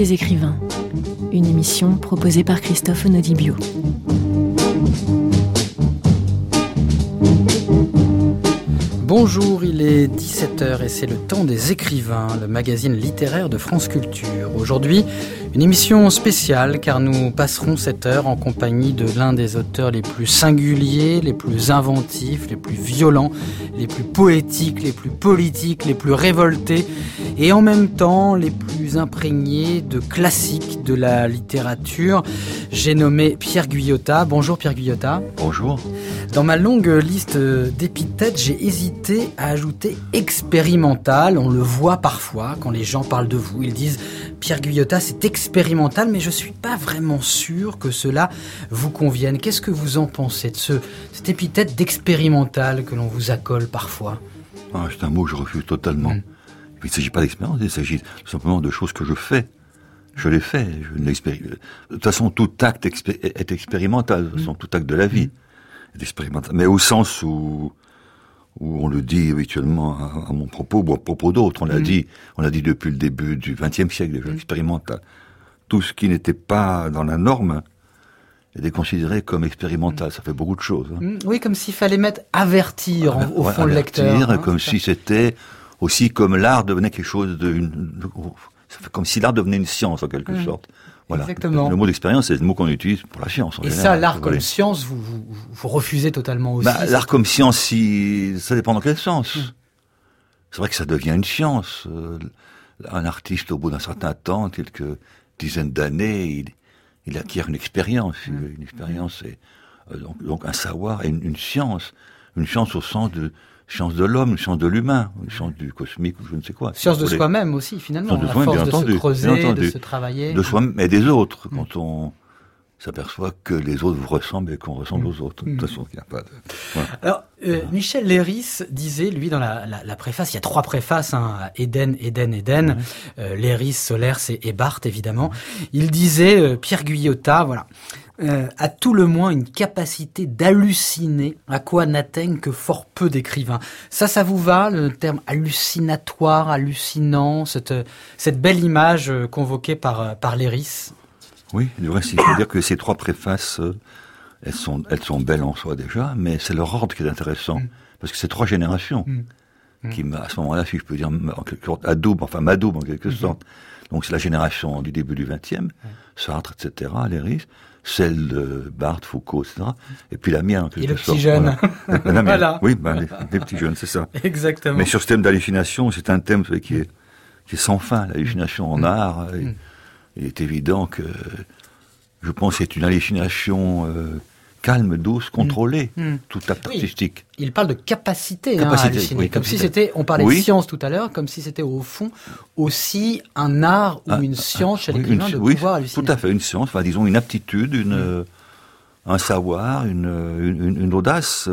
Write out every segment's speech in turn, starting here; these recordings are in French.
des écrivains, une émission proposée par Christophe Onodibio. Bonjour, il est 17h et c'est le temps des écrivains, le magazine littéraire de France Culture. Aujourd'hui, une émission spéciale car nous passerons cette heure en compagnie de l'un des auteurs les plus singuliers, les plus inventifs, les plus violents, les plus poétiques, les plus politiques, les plus révoltés et en même temps les plus imprégnés de classiques de la littérature. J'ai nommé Pierre Guyotat. Bonjour Pierre Guyotat. Bonjour. Dans ma longue liste d'épithètes, j'ai hésité à ajouter expérimental. On le voit parfois quand les gens parlent de vous. Ils disent Pierre Guyotat, c'est expérimental, mais je suis pas vraiment sûr que cela vous convienne. Qu'est-ce que vous en pensez de cette épithète d'expérimental que l'on vous accole parfois? C'est un mot que je refuse totalement. Il ne s'agit pas d'expérience, il s'agit tout simplement de choses que je fais. Je les fais. De toute façon, tout acte est expérimental. De toute façon, tout acte de la vie est expérimental. Mais au sens où on le dit habituellement à mon propos, ou à propos d'autres, on l'a dit depuis le début du XXe siècle déjà, expérimental. Tout ce qui n'était pas dans la norme était considéré comme expérimental. Ça fait beaucoup de choses. Oui, comme s'il fallait mettre avertir au fond le lecteur. Comme si c'était aussi comme l'art devenait quelque chose comme si l'art devenait une science en quelque sorte. Voilà. Exactement. Le mot d'expérience, c'est le mot qu'on utilise pour la science. Et ça, l'art comme science, vous refusez totalement aussi. L'art comme science, ça dépend dans quel sens. C'est vrai que ça devient une science. Un artiste, au bout d'un certain temps, quelques dizaines d'années, il acquiert une expérience. Une expérience, et donc un savoir et une science. Une science au sens de science de l'homme, une science de l'humain, une science du cosmique ou je ne sais quoi. Science de soi-même aussi, finalement. À force de se creuser, de se travailler. De soi-même et des autres, quand on s'aperçoit que les autres vous ressemblent et qu'on ressemble aux autres. De toute façon, il n'y a pas de... Voilà. Alors, Michel Leiris disait, lui, dans la préface, il y a 3 préfaces, à Éden, Leiris, Solers et Barthes, évidemment. Il disait, Pierre Guyotat, voilà, a tout le moins une capacité d'halluciner, à quoi n'atteignent que fort peu d'écrivains. Ça vous va, le terme hallucinatoire, hallucinant, cette belle image convoquée par Leiris? Oui, du reste, il faut dire que ces 3 préfaces, elles sont belles en soi déjà, mais c'est leur ordre qui est intéressant. Parce que c'est 3 générations qui, à ce moment-là, si je peux dire, en quelque sorte, m'adoubent en quelque sorte. Donc c'est la génération du début du XXe, Sartre, etc., Leiris, celle de Barthes, Foucault, etc., et puis la mienne en quelque sorte. Et le petit jeune. Voilà. La mienne. Voilà. Oui, les petits jeunes, c'est ça. Exactement. Mais sur ce thème d'hallucination, c'est un thème qui est sans fin, l'hallucination en art. Il est évident que, je pense, c'est une hallucination calme, douce, contrôlée, tout acte artistique. Il parle de capacité à halluciner, comme si c'était, on parlait de science tout à l'heure, comme si c'était au fond aussi un art ou une science chez l'écrivain de pouvoir halluciner. Tout à fait, une science, disons une aptitude, un savoir, une audace.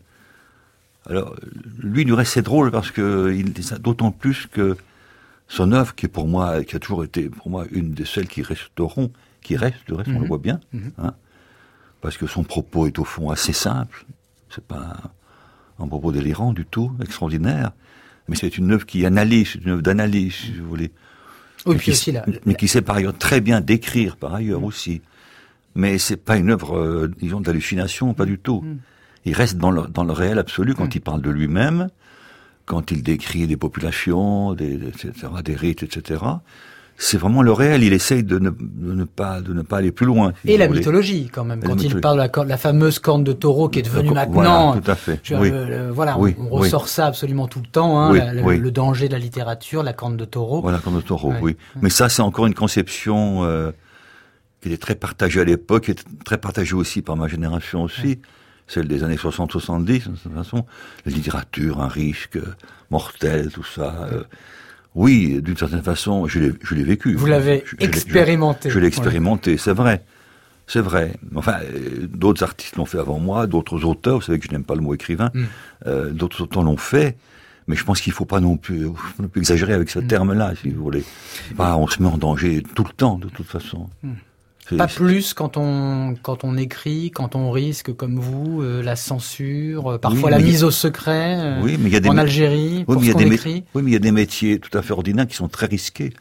Alors, lui, du reste, c'est drôle parce que d'autant plus que son œuvre, qui a toujours été pour moi une de celles qui resteront, du reste, on le voit bien, parce que son propos est au fond assez simple. C'est pas un propos délirant du tout, extraordinaire, mais c'est une œuvre qui analyse, c'est une œuvre d'analyse, si vous voulez. Oui, mais qui sait par ailleurs très bien décrire, par ailleurs aussi. Mais c'est pas une œuvre, disons, d'hallucination, pas du tout. Il reste dans le réel absolu quand il parle de lui-même, quand il décrit des populations, etc., des rites, etc. C'est vraiment le réel. Il essaye de ne pas aller plus loin. Et la mythologie, quand même. Quand il parle de la fameuse corne de taureau qui est devenue maintenant. Voilà, tout à fait. On ressort ça absolument tout le temps, le danger de la littérature, la corne de taureau. Voilà, la corne de taureau, oui. Mais ça, c'est encore une conception qui était très partagée à l'époque, qui est très partagée aussi par ma génération aussi. Celle des années 60-70, de toute façon, la littérature, un risque mortel, tout ça. Oui, d'une certaine façon, je l'ai vécu. Vous l'avez expérimenté. Je l'ai expérimenté, c'est vrai. C'est vrai. Enfin, d'autres artistes l'ont fait avant moi, d'autres auteurs, vous savez que je n'aime pas le mot écrivain, d'autres auteurs l'ont fait, mais je pense qu'il ne faut pas non plus exagérer avec ce terme-là, si vous voulez. On se met en danger tout le temps, de toute façon. Pas plus quand on écrit, quand on risque, comme vous, la censure, parfois la mise au secret, en Algérie, pour ce qu'on écrit. Oui, mais il y a des métiers tout à fait ordinaires qui sont très risqués.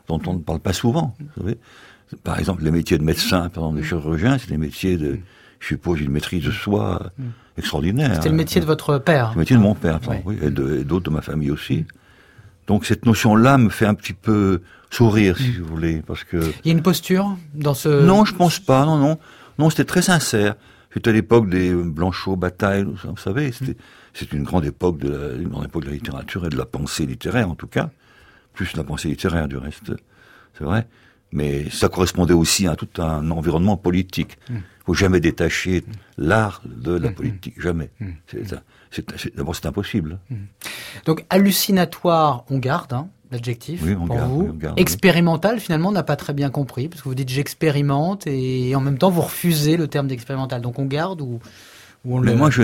dont on ne parle pas souvent. Vous savez. Par exemple, les métiers de médecin, par exemple, de chirurgien, c'est des métiers de, je suppose, une maîtrise de soi extraordinaire. C'était le métier de votre père. Le métier de mon père, oui, et d'autres de ma famille aussi. Donc cette notion-là me fait un petit peu sourire, si vous voulez, parce que... Il y a une posture dans ce... Non, je pense pas, non, c'était très sincère. C'était à l'époque des Blanchot, Bataille, vous savez, c'est une grande époque de la littérature et de la pensée littéraire, en tout cas. Plus la pensée littéraire, du reste, c'est vrai. Mais ça correspondait aussi à tout un environnement politique. Faut jamais détacher l'art de la politique, jamais. D'abord, c'est impossible. Donc, hallucinatoire, on garde, l'adjectif, oui, pour garde, vous. Oui, on garde, expérimental, finalement, on n'a pas très bien compris, parce que vous dites j'expérimente, et en même temps, vous refusez le terme d'expérimental. Donc, on garde ou on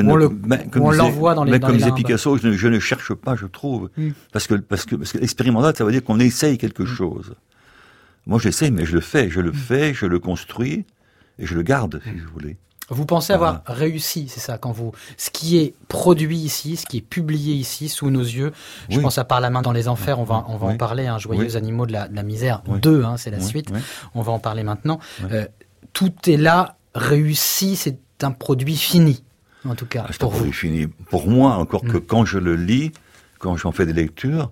l'envoie dans les comme disait limbes. Picasso, je ne cherche pas, je trouve. Parce que expérimental, ça veut dire qu'on essaye quelque chose. Moi, j'essaye, mais je le fais, je le construis, et je le garde, si vous voulez. Vous pensez avoir réussi, c'est ça, ce qui est produit ici, ce qui est publié ici, sous nos yeux, je pense à Par la main dans les enfers, on va en parler, Joyeux animaux de la misère, 2, c'est la suite, on va en parler maintenant. Tout est là, réussi, c'est un produit fini, en tout cas, c'est un produit fini. Pour moi, encore que quand je le lis, quand j'en fais des lectures,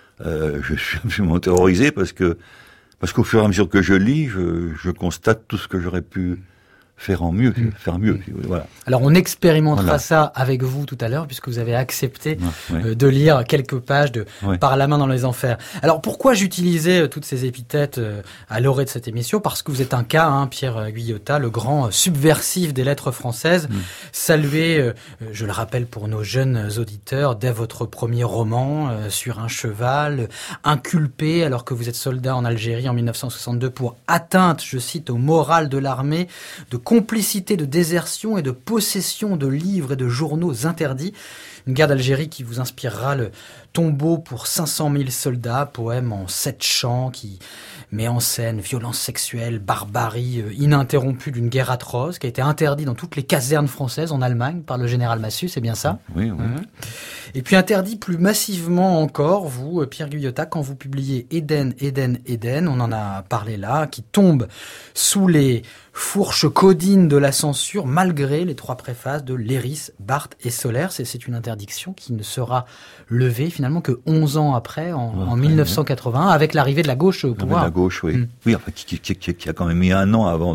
je suis absolument terrorisé parce qu'au fur et à mesure que je lis, je constate tout ce que j'aurais pu faire mieux. Voilà. Alors on expérimentera ça avec vous tout à l'heure, puisque vous avez accepté de lire quelques pages de Par la main dans les enfers. Alors pourquoi j'utilisais toutes ces épithètes à l'orée de cette émission? Parce que vous êtes un cas, Pierre Guyotat, le grand subversif des lettres françaises, salué, je le rappelle pour nos jeunes auditeurs, dès votre premier roman, sur un cheval, inculpé alors que vous êtes soldat en Algérie en 1962 pour atteinte, je cite, au moral de l'armée, de complicité de désertion et de possession de livres et de journaux interdits. Une guerre d'Algérie qui vous inspirera le Tombeau pour 500 000 soldats, poème en 7 chants qui met en scène violence sexuelle, barbarie ininterrompue d'une guerre atroce qui a été interdit dans toutes les casernes françaises en Allemagne par le général Massu, c'est bien ça? Oui. Et puis interdit plus massivement encore, vous, Pierre Guyotat, quand vous publiez Éden, on en a parlé là, qui tombe sous les fourches caudines de la censure, malgré les 3 préfaces de Léris, Barthes et Solers. C'est une interdiction qui ne sera levée finalement que 11 ans après, en 1981, avec l'arrivée de la gauche au pouvoir. La gauche, oui. Oui, enfin, qui a quand même mis 1 an avant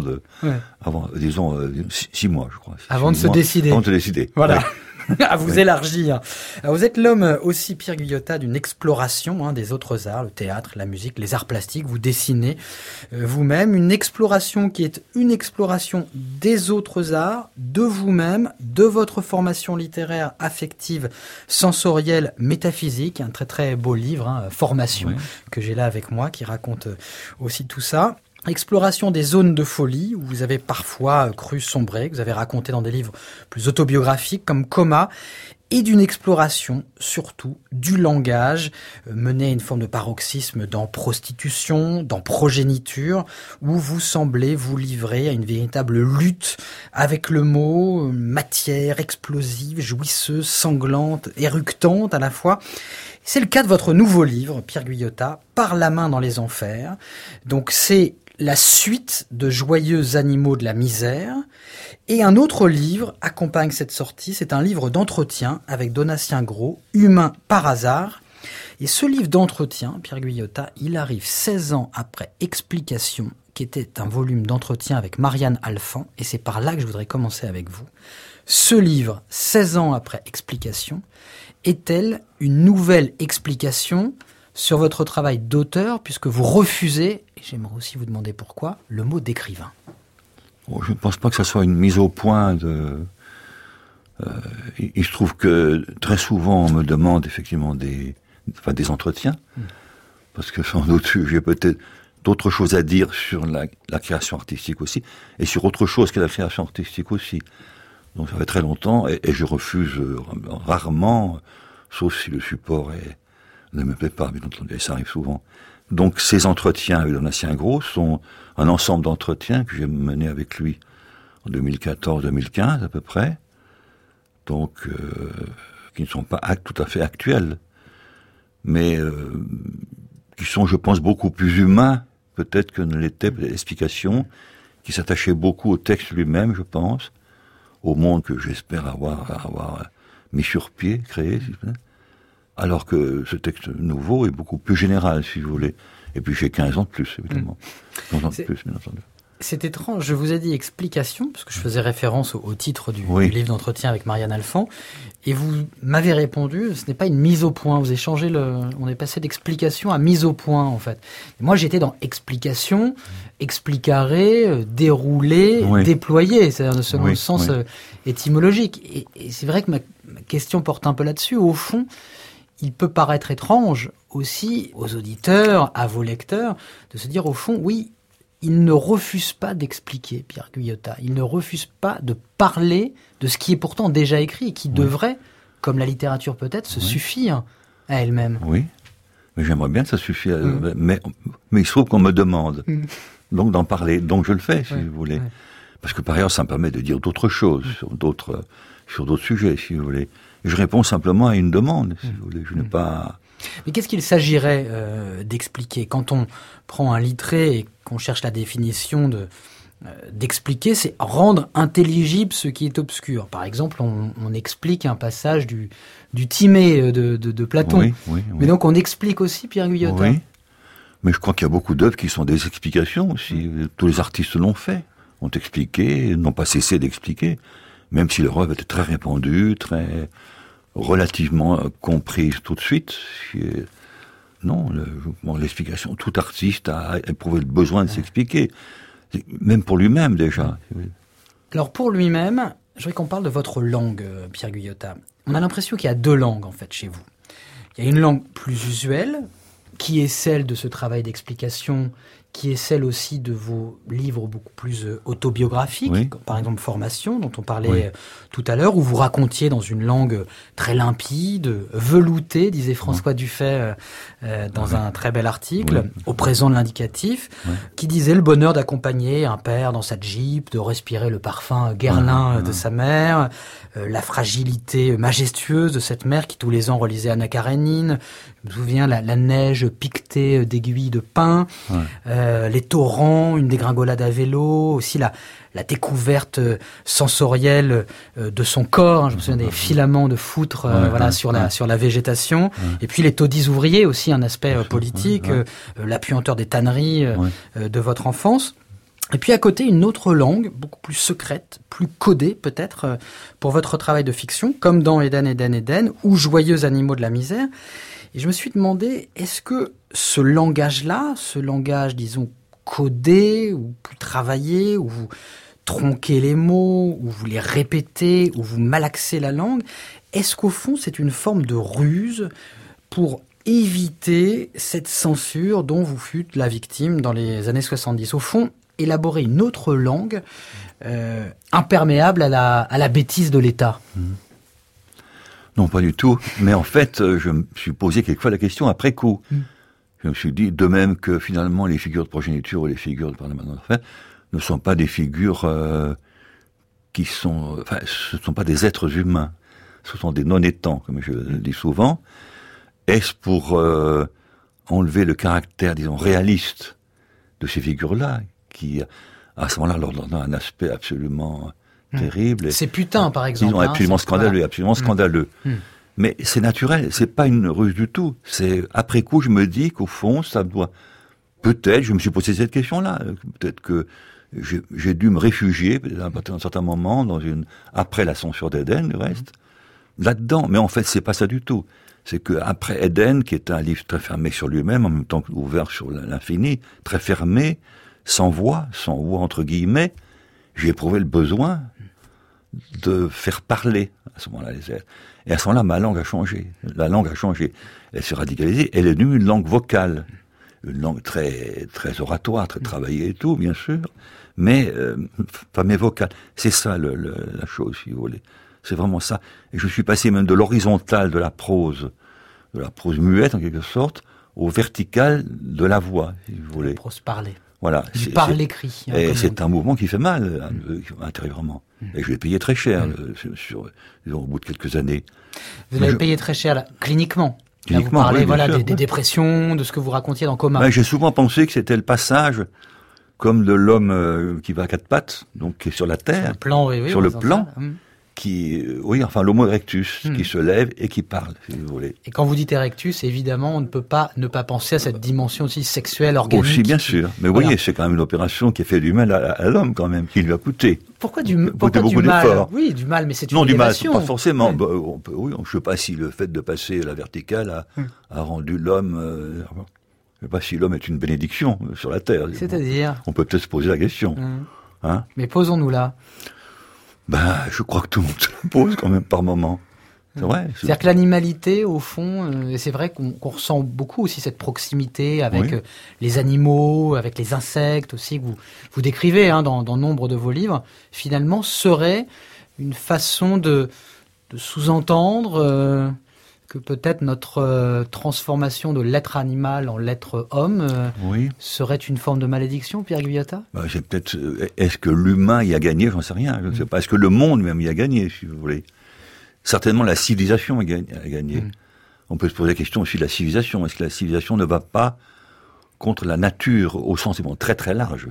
disons, 6 mois, je crois. Avant de se décider. Avant de se décider. Voilà. À vous élargir. Alors, vous êtes l'homme aussi, Pierre Guyotat, d'une exploration des autres arts, le théâtre, la musique, les arts plastiques. Vous dessinez vous-même une exploration qui est une exploration des autres arts, de vous-même, de votre formation littéraire, affective, sensorielle, métaphysique. Un très très beau livre, Formation, que j'ai là avec moi, qui raconte aussi tout ça. Exploration des zones de folie où vous avez parfois cru sombrer, que vous avez raconté dans des livres plus autobiographiques comme Coma, et d'une exploration surtout du langage, menée à une forme de paroxysme dans Prostitution, dans Progéniture, où vous semblez vous livrer à une véritable lutte avec le mot, matière explosive, jouisseuse, sanglante, éructante à la fois. C'est le cas de votre nouveau livre, Pierre Guyotat, Par la main dans les enfers. Donc c'est la suite de Joyeux animaux de la misère. Et un autre livre accompagne cette sortie, c'est un livre d'entretien avec Donatien Gros, Humain par hasard. Et ce livre d'entretien, Pierre Guyotat, il arrive 16 ans après Explication, qui était un volume d'entretien avec Marianne Alphand, et c'est par là que je voudrais commencer avec vous. Ce livre, 16 ans après Explication, est-elle une nouvelle explication sur votre travail d'auteur, puisque vous refusez, et j'aimerais aussi vous demander pourquoi, le mot d'écrivain? Je ne pense pas que ça soit une mise au point il se trouve que très souvent on me demande effectivement des entretiens, parce que sans doute j'ai peut-être d'autres choses à dire sur la création artistique aussi, et sur autre chose que la création artistique aussi. Donc ça fait très longtemps, et je refuse rarement, sauf si le support ne me plaît pas, bien entendu, et ça arrive souvent. Donc ces entretiens avec Donatien Gros sont un ensemble d'entretiens que j'ai menés avec lui en 2014-2015 à peu près, donc qui ne sont pas tout à fait actuels. Mais qui sont, je pense, beaucoup plus humains, peut-être que ne l'était l'explication, qui s'attachait beaucoup au texte lui-même, je pense, au monde que j'espère avoir mis sur pied, créé, si vous voulez. Alors que ce texte nouveau est beaucoup plus général, si vous voulez. Et puis j'ai 15 ans de plus, évidemment. 15 ans de plus, bien entendu. C'est étrange, je vous ai dit explication, parce que je faisais référence au titre du livre d'entretien avec Marianne Alphand, et vous m'avez répondu, ce n'est pas une mise au point, vous avez changé on est passé d'explication à mise au point, en fait. Et moi, j'étais dans explication, explicaré, déroulé, déployé, c'est-à-dire selon le sens étymologique. Et c'est vrai que ma question porte un peu là-dessus. Au fond, il peut paraître étrange aussi aux auditeurs, à vos lecteurs, de se dire au fond, oui, il ne refuse pas d'expliquer, Pierre Guyotat. Il ne refuse pas de parler de ce qui est pourtant déjà écrit et qui devrait, comme la littérature peut-être, se suffire à elle-même. Oui, mais j'aimerais bien que ça suffise. Mais il se trouve qu'on me demande donc d'en parler. Donc je le fais, si vous voulez. Parce que par ailleurs, ça me permet de dire d'autres choses sur d'autres sujets, si vous voulez. Et je réponds simplement à une demande, si vous voulez. Je n'ai pas... Mais qu'est-ce qu'il s'agirait d'expliquer? Quand on prend un littré et qu'on cherche la définition d'expliquer, c'est rendre intelligible ce qui est obscur. Par exemple, on explique un passage du Timée de Platon. Oui. Mais donc on explique aussi Pierre Guyotat. Oui, mais je crois qu'il y a beaucoup d'œuvres qui sont des explications aussi. Tous les artistes l'ont fait, ont expliqué, n'ont pas cessé d'expliquer. Même si leur œuvre était très répandue, très... relativement comprise tout de suite. Non, l'explication, tout artiste a éprouvé le besoin de s'expliquer, même pour lui-même déjà. Alors pour lui-même, je voudrais qu'on parle de votre langue, Pierre Guyotat. On a l'impression qu'il y a deux langues en fait chez vous. Il y a une langue plus usuelle, qui est celle de ce travail d'explication, qui est celle aussi de vos livres beaucoup plus autobiographiques, comme par exemple Formation, dont on parlait tout à l'heure, où vous racontiez dans une langue très limpide, veloutée, disait François Dufay dans un très bel article, au présent de l'indicatif, qui disait le bonheur d'accompagner un père dans sa Jeep, de respirer le parfum guerlin de sa mère, la fragilité majestueuse de cette mère qui tous les ans relisait Anna Karénine. Je me souviens la neige piquetée d'aiguilles de pin, les torrents, une dégringolade à vélo, aussi la découverte sensorielle de son corps. Je me souviens des filaments de foutre sur la végétation. Et puis les taudis ouvriers, aussi un aspect politique, la puanteur des tanneries de votre enfance. Et puis à côté, une autre langue, beaucoup plus secrète, plus codée peut-être, pour votre travail de fiction, comme dans Éden, Éden, Éden, ou Joyeux animaux de la misère. Et je me suis demandé, est-ce que ce langage-là, ce langage, disons, codé, ou plus travaillé, où vous tronquez les mots, où vous les répétez, où vous malaxez la langue, est-ce qu'au fond, c'est une forme de ruse pour éviter cette censure dont vous fûtes la victime dans les années 70 ? Au fond, élaborer une autre langue imperméable à la bêtise de l'État. Non, pas du tout. Mais en fait, je me suis posé quelquefois la question après coup. Je me suis dit, de même que finalement les figures de progéniture ou les figures de parlement d'enfer ne sont pas des figures qui sont... Enfin, ce ne sont pas des êtres humains. Ce sont des non-étants, comme je le dis souvent. Est-ce pour enlever le caractère, disons, réaliste de ces figures-là, qui, à ce moment-là, leur donnent un aspect absolument... terrible. C'est putain, par exemple. Disons, absolument scandaleux, absolument scandaleux. Mais c'est naturel, c'est pas une ruse du tout. C'est, après coup, je me dis qu'au fond, ça doit, peut-être, je me suis posé cette question-là, peut-être que j'ai dû me réfugier, à un certain moment, après la censure d'Éden, du reste, là-dedans. Mais en fait, c'est pas ça du tout. C'est que après Éden, qui est un livre très fermé sur lui-même, en même temps ouvert sur l'infini, très fermé, sans voix entre guillemets, j'ai éprouvé le besoin de faire parler à ce moment-là les êtres. Et à ce moment-là, ma langue a changé. La langue a changé. Elle s'est radicalisée. Elle est devenue une langue vocale. Une langue très, très oratoire, très travaillée et tout, bien sûr. Mais, vocale. C'est ça, la chose, si vous voulez. C'est vraiment ça. Et je suis passé même de l'horizontale de la prose muette, en quelque sorte, au vertical de la voix, si vous voulez. La prose parlée. Voilà. Du parle-écrit. Et c'est un mouvement qui fait mal, intérieurement. Et je l'ai payé très cher, au bout de quelques années. Vous l'avez payé très cher, là, cliniquement? Là, vous parlez des dépressions, de ce que vous racontiez dans Coma. J'ai souvent pensé que c'était le passage, comme de l'homme qui va à quatre pattes, donc qui est sur la terre, sur le plan, l'homo erectus, qui se lève et qui parle, si vous voulez. Et quand vous dites erectus, évidemment, on ne peut pas ne pas penser à cette dimension aussi sexuelle, organique. Aussi, bien sûr. Mais vous voyez, c'est quand même une opération qui a fait du mal à l'homme, quand même, qui lui a coûté. Pourquoi du mal? D'efforts. Oui, du mal, mais c'est une Non, élévation. Du mal, pas forcément. Je ne sais pas si le fait de passer à la verticale a rendu l'homme... je ne sais pas si l'homme est une bénédiction sur la Terre. C'est-à-dire? On peut peut-être se poser la question. Hein? Mais posons-nous-la. Je crois que tout le monde se la pose quand même par moment. C'est vrai. C'est-à-dire que l'animalité, au fond, et c'est vrai qu'on ressent beaucoup aussi cette proximité avec les animaux, avec les insectes aussi, que vous décrivez dans nombre de vos livres, finalement serait une façon de sous-entendre que peut-être notre transformation de l'être animal en l'être homme serait une forme de malédiction, Pierre Guyotat? Est-ce que l'humain y a gagné? J'en sais rien. Je ne sais pas. Est-ce que le monde même y a gagné, si vous voulez? Certainement, la civilisation a gagné. On peut se poser la question aussi de la civilisation. Est-ce que la civilisation ne va pas contre la nature au sens très très large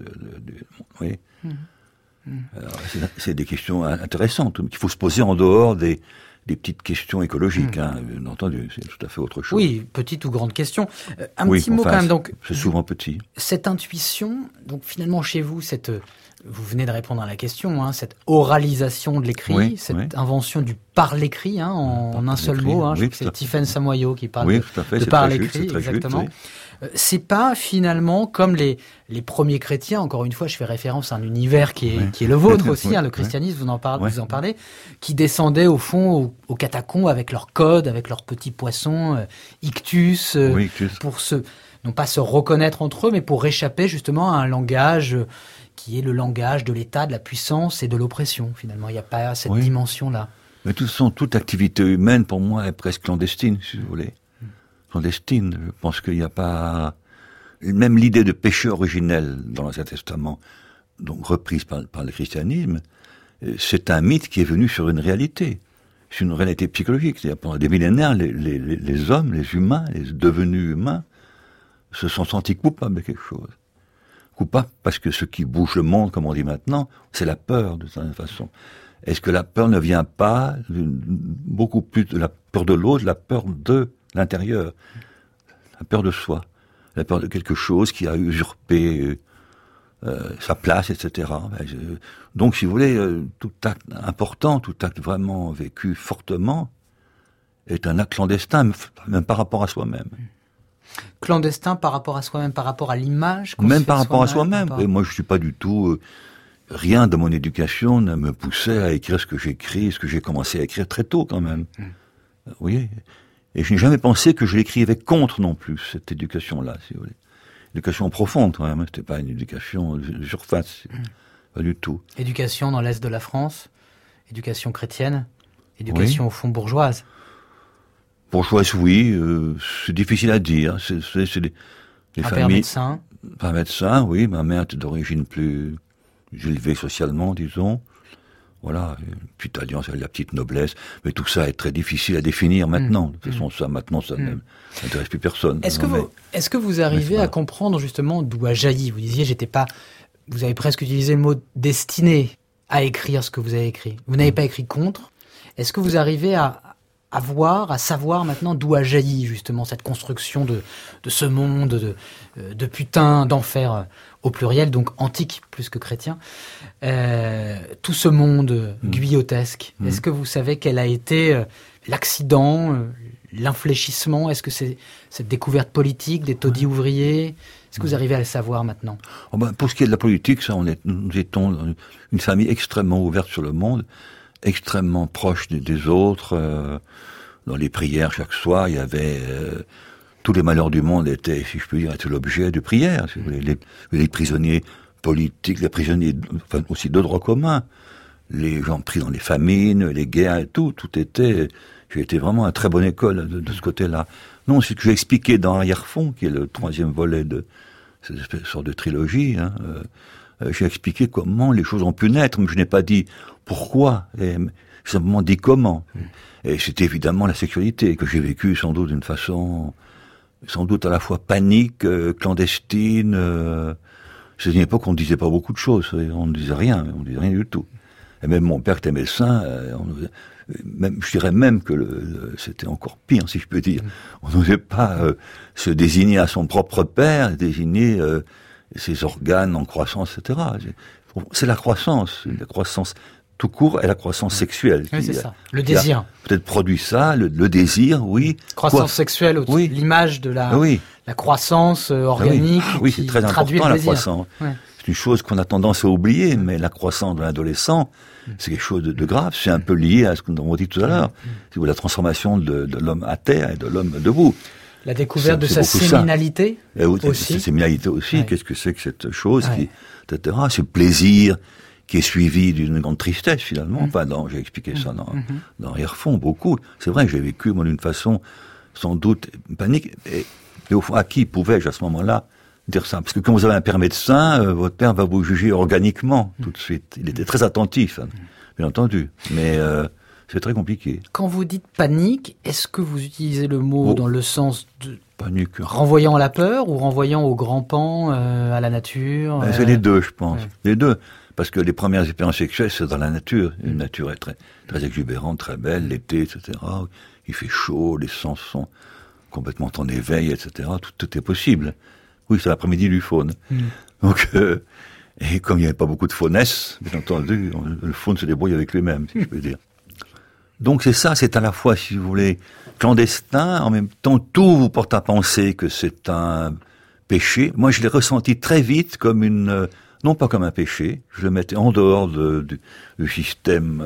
Alors, c'est des questions intéressantes qu'il faut se poser en dehors des petites questions écologiques, bien entendu, c'est tout à fait autre chose. Oui, petite ou grande question. Un petit mot quand même. Donc, c'est souvent petit. Cette intuition, donc finalement chez vous, vous venez de répondre à la question, cette oralisation de l'écrit, cette invention du par l'écrit, en un seul mot. Je crois que c'est Tiffaine Samoyo qui parle de par l'écrit, exactement. C'est pas finalement comme les premiers chrétiens, encore une fois je fais référence à un univers qui est le vôtre aussi, le christianisme, vous en parlez, qui descendaient au fond aux catacombes avec leur code, avec leurs petits poissons, ictus, pour non pas se reconnaître entre eux, mais pour échapper justement à un langage qui est le langage de l'État, de la puissance et de l'oppression, finalement. Il n'y a pas cette dimension-là. Mais toute activité humaine, pour moi, est presque clandestine, si vous voulez. Clandestine. Je pense qu'il n'y a pas... Même l'idée de péché originel dans l'Ancien Testament, donc reprise par le christianisme, c'est un mythe qui est venu sur une réalité. C'est une réalité psychologique. C'est-à-dire, pendant des millénaires, les hommes, les humains, les devenus humains, se sont sentis coupables de quelque chose. Coupables parce que ce qui bouge le monde, comme on dit maintenant, c'est la peur, de certaine façon. Est-ce que la peur ne vient pas beaucoup plus de la peur de l'autre, la peur de l'intérieur, la peur de soi, la peur de quelque chose qui a usurpé sa place, etc. Donc, si vous voulez, tout acte important, tout acte vraiment vécu fortement, est un acte clandestin, même par rapport à soi-même. Clandestin par rapport à soi-même, par rapport à l'image qu'on même se par fait rapport à soi-même. Et moi, je suis pas du tout... rien de mon éducation ne me poussait à écrire ce que j'écris, ce que j'ai commencé à écrire très tôt, quand même. Vous voyez ? Et je n'ai jamais pensé que je l'écrivais contre, non plus, cette éducation-là, si vous voulez. Éducation profonde, quand même. C'était pas une éducation de surface. Pas du tout. Éducation dans l'Est de la France, éducation chrétienne, éducation au fond bourgeoise. Bourgeoise, oui, c'est difficile à dire. C'est des familles... Père médecin. Père médecin, oui. Ma mère était d'origine plus élevée socialement, disons. Voilà, une petite alliance avec la petite noblesse. Mais tout ça est très difficile à définir maintenant. De toute façon, ça n'intéresse plus personne. Est-ce que vous arrivez à comprendre justement d'où a jailli? Vous disiez, vous avez presque utilisé le mot destiné à écrire ce que vous avez écrit. Vous n'avez pas écrit contre. Est-ce que vous arrivez à savoir maintenant d'où a jailli justement cette construction de ce monde de putain, d'enfer au pluriel, donc antique plus que chrétien, tout ce monde guyotesque. Est-ce que vous savez quel a été l'accident, l'infléchissement? Est-ce que c'est cette découverte politique des taudis ouvriers? Est-ce que vous arrivez à le savoir maintenant? Pour ce qui est de la politique, ça, nous étions une famille extrêmement ouverte sur le monde, extrêmement proche des autres. Dans les prières chaque soir, il y avait tous les malheurs du monde étaient, si je peux dire, étaient l'objet de prières. Si vous voulez, les prisonniers politiques, les prisonniers aussi de droit commun, les gens pris dans les famines, les guerres et tout était. J'ai été vraiment à très bonne école de ce côté-là. Non, c'est ce que j'ai expliqué dans Arrière-fond, qui est le 3e volet de cette sorte de trilogie. j'ai expliqué comment les choses ont pu naître, mais je n'ai pas dit pourquoi, j'ai simplement dit comment. Et c'était évidemment la sexualité que j'ai vécue sans doute d'une façon, sans doute à la fois panique, clandestine. C'est une époque où on ne disait pas beaucoup de choses, on ne disait rien du tout. Et même mon père qui était médecin, je dirais même que c'était encore pire, si je peux dire. On n'osait pas se désigner à son propre père, désigner ses organes en croissance, etc. C'est la croissance tout court et la croissance sexuelle. Oui, c'est ça. Le désir. Peut-être produit ça, le désir, oui. Croissance sexuelle, aussi, oui. L'image de la croissance organique. Oui, c'est très important la croissance. Ouais. C'est une chose qu'on a tendance à oublier, mais la croissance de l'adolescent, c'est quelque chose de grave. C'est un peu lié à ce que nous avons dit tout à l'heure. C'est la transformation de l'homme à terre et de l'homme debout. La découverte de sa séminalité aussi. Sa séminalité aussi. Ouais. Qu'est-ce que c'est que cette chose etc. Ce plaisir qui est suivi d'une grande tristesse finalement. Enfin, j'ai expliqué ça dans Rire-Fond beaucoup. C'est vrai que j'ai vécu moi d'une façon sans doute panique. Et au fond, à qui pouvais-je à ce moment-là dire ça? Parce que quand vous avez un père médecin, votre père va vous juger organiquement tout de suite. Il était très attentif, bien entendu. Mais c'est très compliqué. Quand vous dites panique, est-ce que vous utilisez le mot dans le sens de panique, renvoyant à la peur ou renvoyant au grand pan, à la nature? C'est les deux, je pense. Les deux. Parce que les premières expériences sexuelles, c'est dans la nature. Une nature est très, très exubérante, très belle, l'été, etc. Il fait chaud, les sens sont complètement en éveil, etc. Tout est possible. Oui, c'est l'après-midi du faune. Donc, et comme il n'y avait pas beaucoup de faunesse, bien entendu, le faune se débrouille avec lui-même, si je peux dire. Donc c'est ça, c'est à la fois, si vous voulez, clandestin, en même temps, tout vous porte à penser que c'est un péché. Moi, je l'ai ressenti très vite comme non pas comme un péché, je le mettais en dehors du système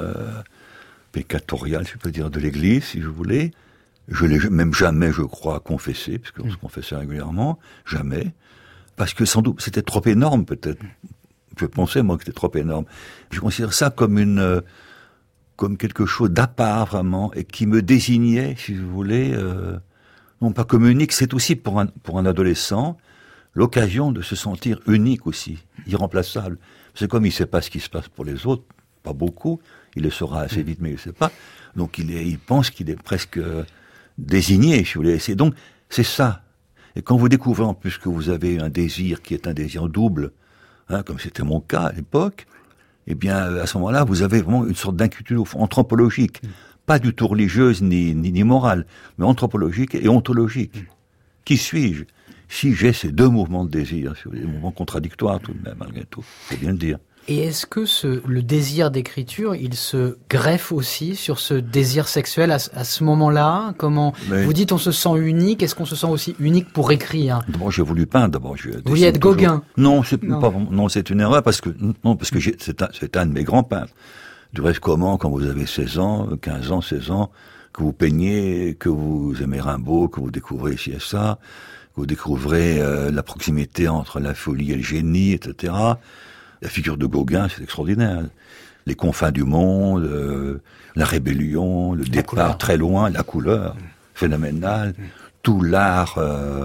pécatorial, si je peux dire, de l'Église, si je voulais. Je l'ai même jamais, je crois, confessé, puisqu'on se confessait régulièrement, jamais, parce que sans doute c'était trop énorme peut-être. Je pensais moi que c'était trop énorme. Je considère ça comme quelque chose d'à part vraiment et qui me désignait, si vous voulez, non pas comme unique. C'est aussi pour un adolescent l'occasion de se sentir unique aussi, irremplaçable. C'est comme il ne sait pas ce qui se passe pour les autres, pas beaucoup. Il le saura assez vite, mais il ne sait pas. Donc il pense qu'il est presque désigné, si vous voulez. Donc c'est ça. Et quand vous découvrez en plus que vous avez un désir qui est un désir double, comme c'était mon cas à l'époque, eh bien à ce moment-là, vous avez vraiment une sorte d'inquiétude anthropologique, pas du tout religieuse ni morale, mais anthropologique et ontologique. Qui suis-je si j'ai ces deux mouvements de désir, si vous voulez, des mouvements contradictoires tout de même, malgré tout, faut bien le dire. Et est-ce que le désir d'écriture, il se greffe aussi sur ce désir sexuel à ce moment-là? Comment vous dites on se sent unique? Est-ce qu'on se sent aussi unique pour écrire? D'abord, j'ai voulu peindre. Vous vouliez être Gauguin? Non, c'est une erreur parce que c'est un de mes grands peintres. Du reste, quand vous avez 16 ans, 15 ans, 16 ans, que vous peignez, que vous aimez Rimbaud, que vous découvrez ci et ça, que vous découvrez la proximité entre la folie et le génie, etc. La figure de Gauguin, c'est extraordinaire. Les confins du monde, la rébellion, le départ très loin, la couleur, phénoménale, tout l'art,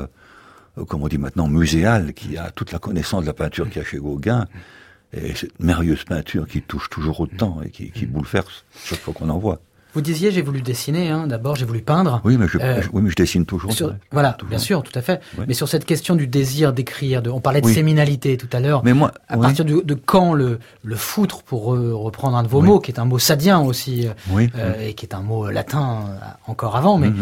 comme on dit maintenant, muséal, qui a toute la connaissance de la peinture qu'il y a chez Gauguin, et cette merveilleuse peinture qui touche toujours autant et qui bouleverse chaque fois qu'on en voit. Vous disiez, j'ai voulu dessiner, d'abord j'ai voulu peindre. Oui, mais je dessine toujours. Voilà, toujours. Bien sûr, tout à fait. Oui. Mais sur cette question du désir d'écrire, on parlait de séminalité tout à l'heure. Mais moi, partir de quand le foutre, pour reprendre un de vos mots, qui est un mot sadien aussi, et qui est un mot latin encore avant, mais